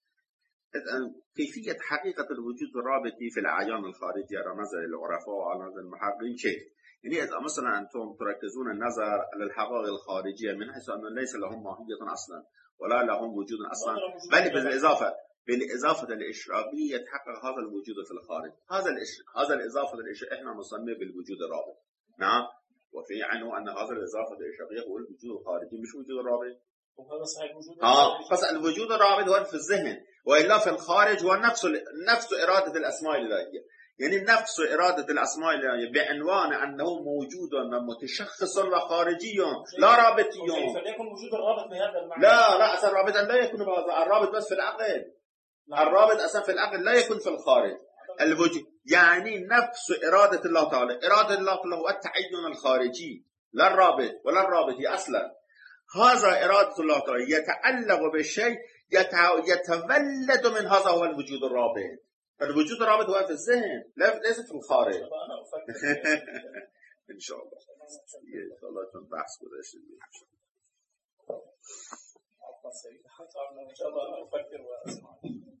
كيفية حقيقة الوجود الرابطي في الأعيان الخارجية على نظر العرفاء وعلى نظر المحققين شيء. يعني إذا مثلا أنتم تركزون النظر على الحقائق الخارجية من حيث أنه ليس لهم ماهية أصلا ولا لهم وجود أصلا، بل بالإضافة بالإضافة الإشراقية يتحقق هذا الوجود في الخارج. هذا الإش... هذا الإضافة الإشراقية إحنا نسميه بالوجود الرابط. نعم. وفي عنه أن هذا الإضافة الإشراقية هو الوجود الخارجي مش وجود الرابط. وهذا صحيح وجود اه بس الوجود الرابط هو في الذهن، والا في الخارج هو نفس نفس اراده الاسماء الالهيه. يعني نفس اراده الاسماء الالهيه بعنوان انه موجود متشخص وخارجي لا رابطي. فليكن وجود الرابط بهذا المعنى. لا لا اصلا الرابط لا يكون بهذا، الرابط بس في العقل. الرابط اصلا في العقل لا يكون في الخارج. الوجود يعني نفس اراده الله تعالى، اراده الله تعالى هو التعين الخارجي لا الرابط ولا الرابطي اصلا. هذا إرادة الله تعالى يتعلق بالشيء يتولد من هذا هو الوجود الرابط. الوجود الرابط هو في الذهن ليس في الخارج. إن شاء الله إن شاء الله تنبحث كذا إن شاء الله أفكر وأسمع.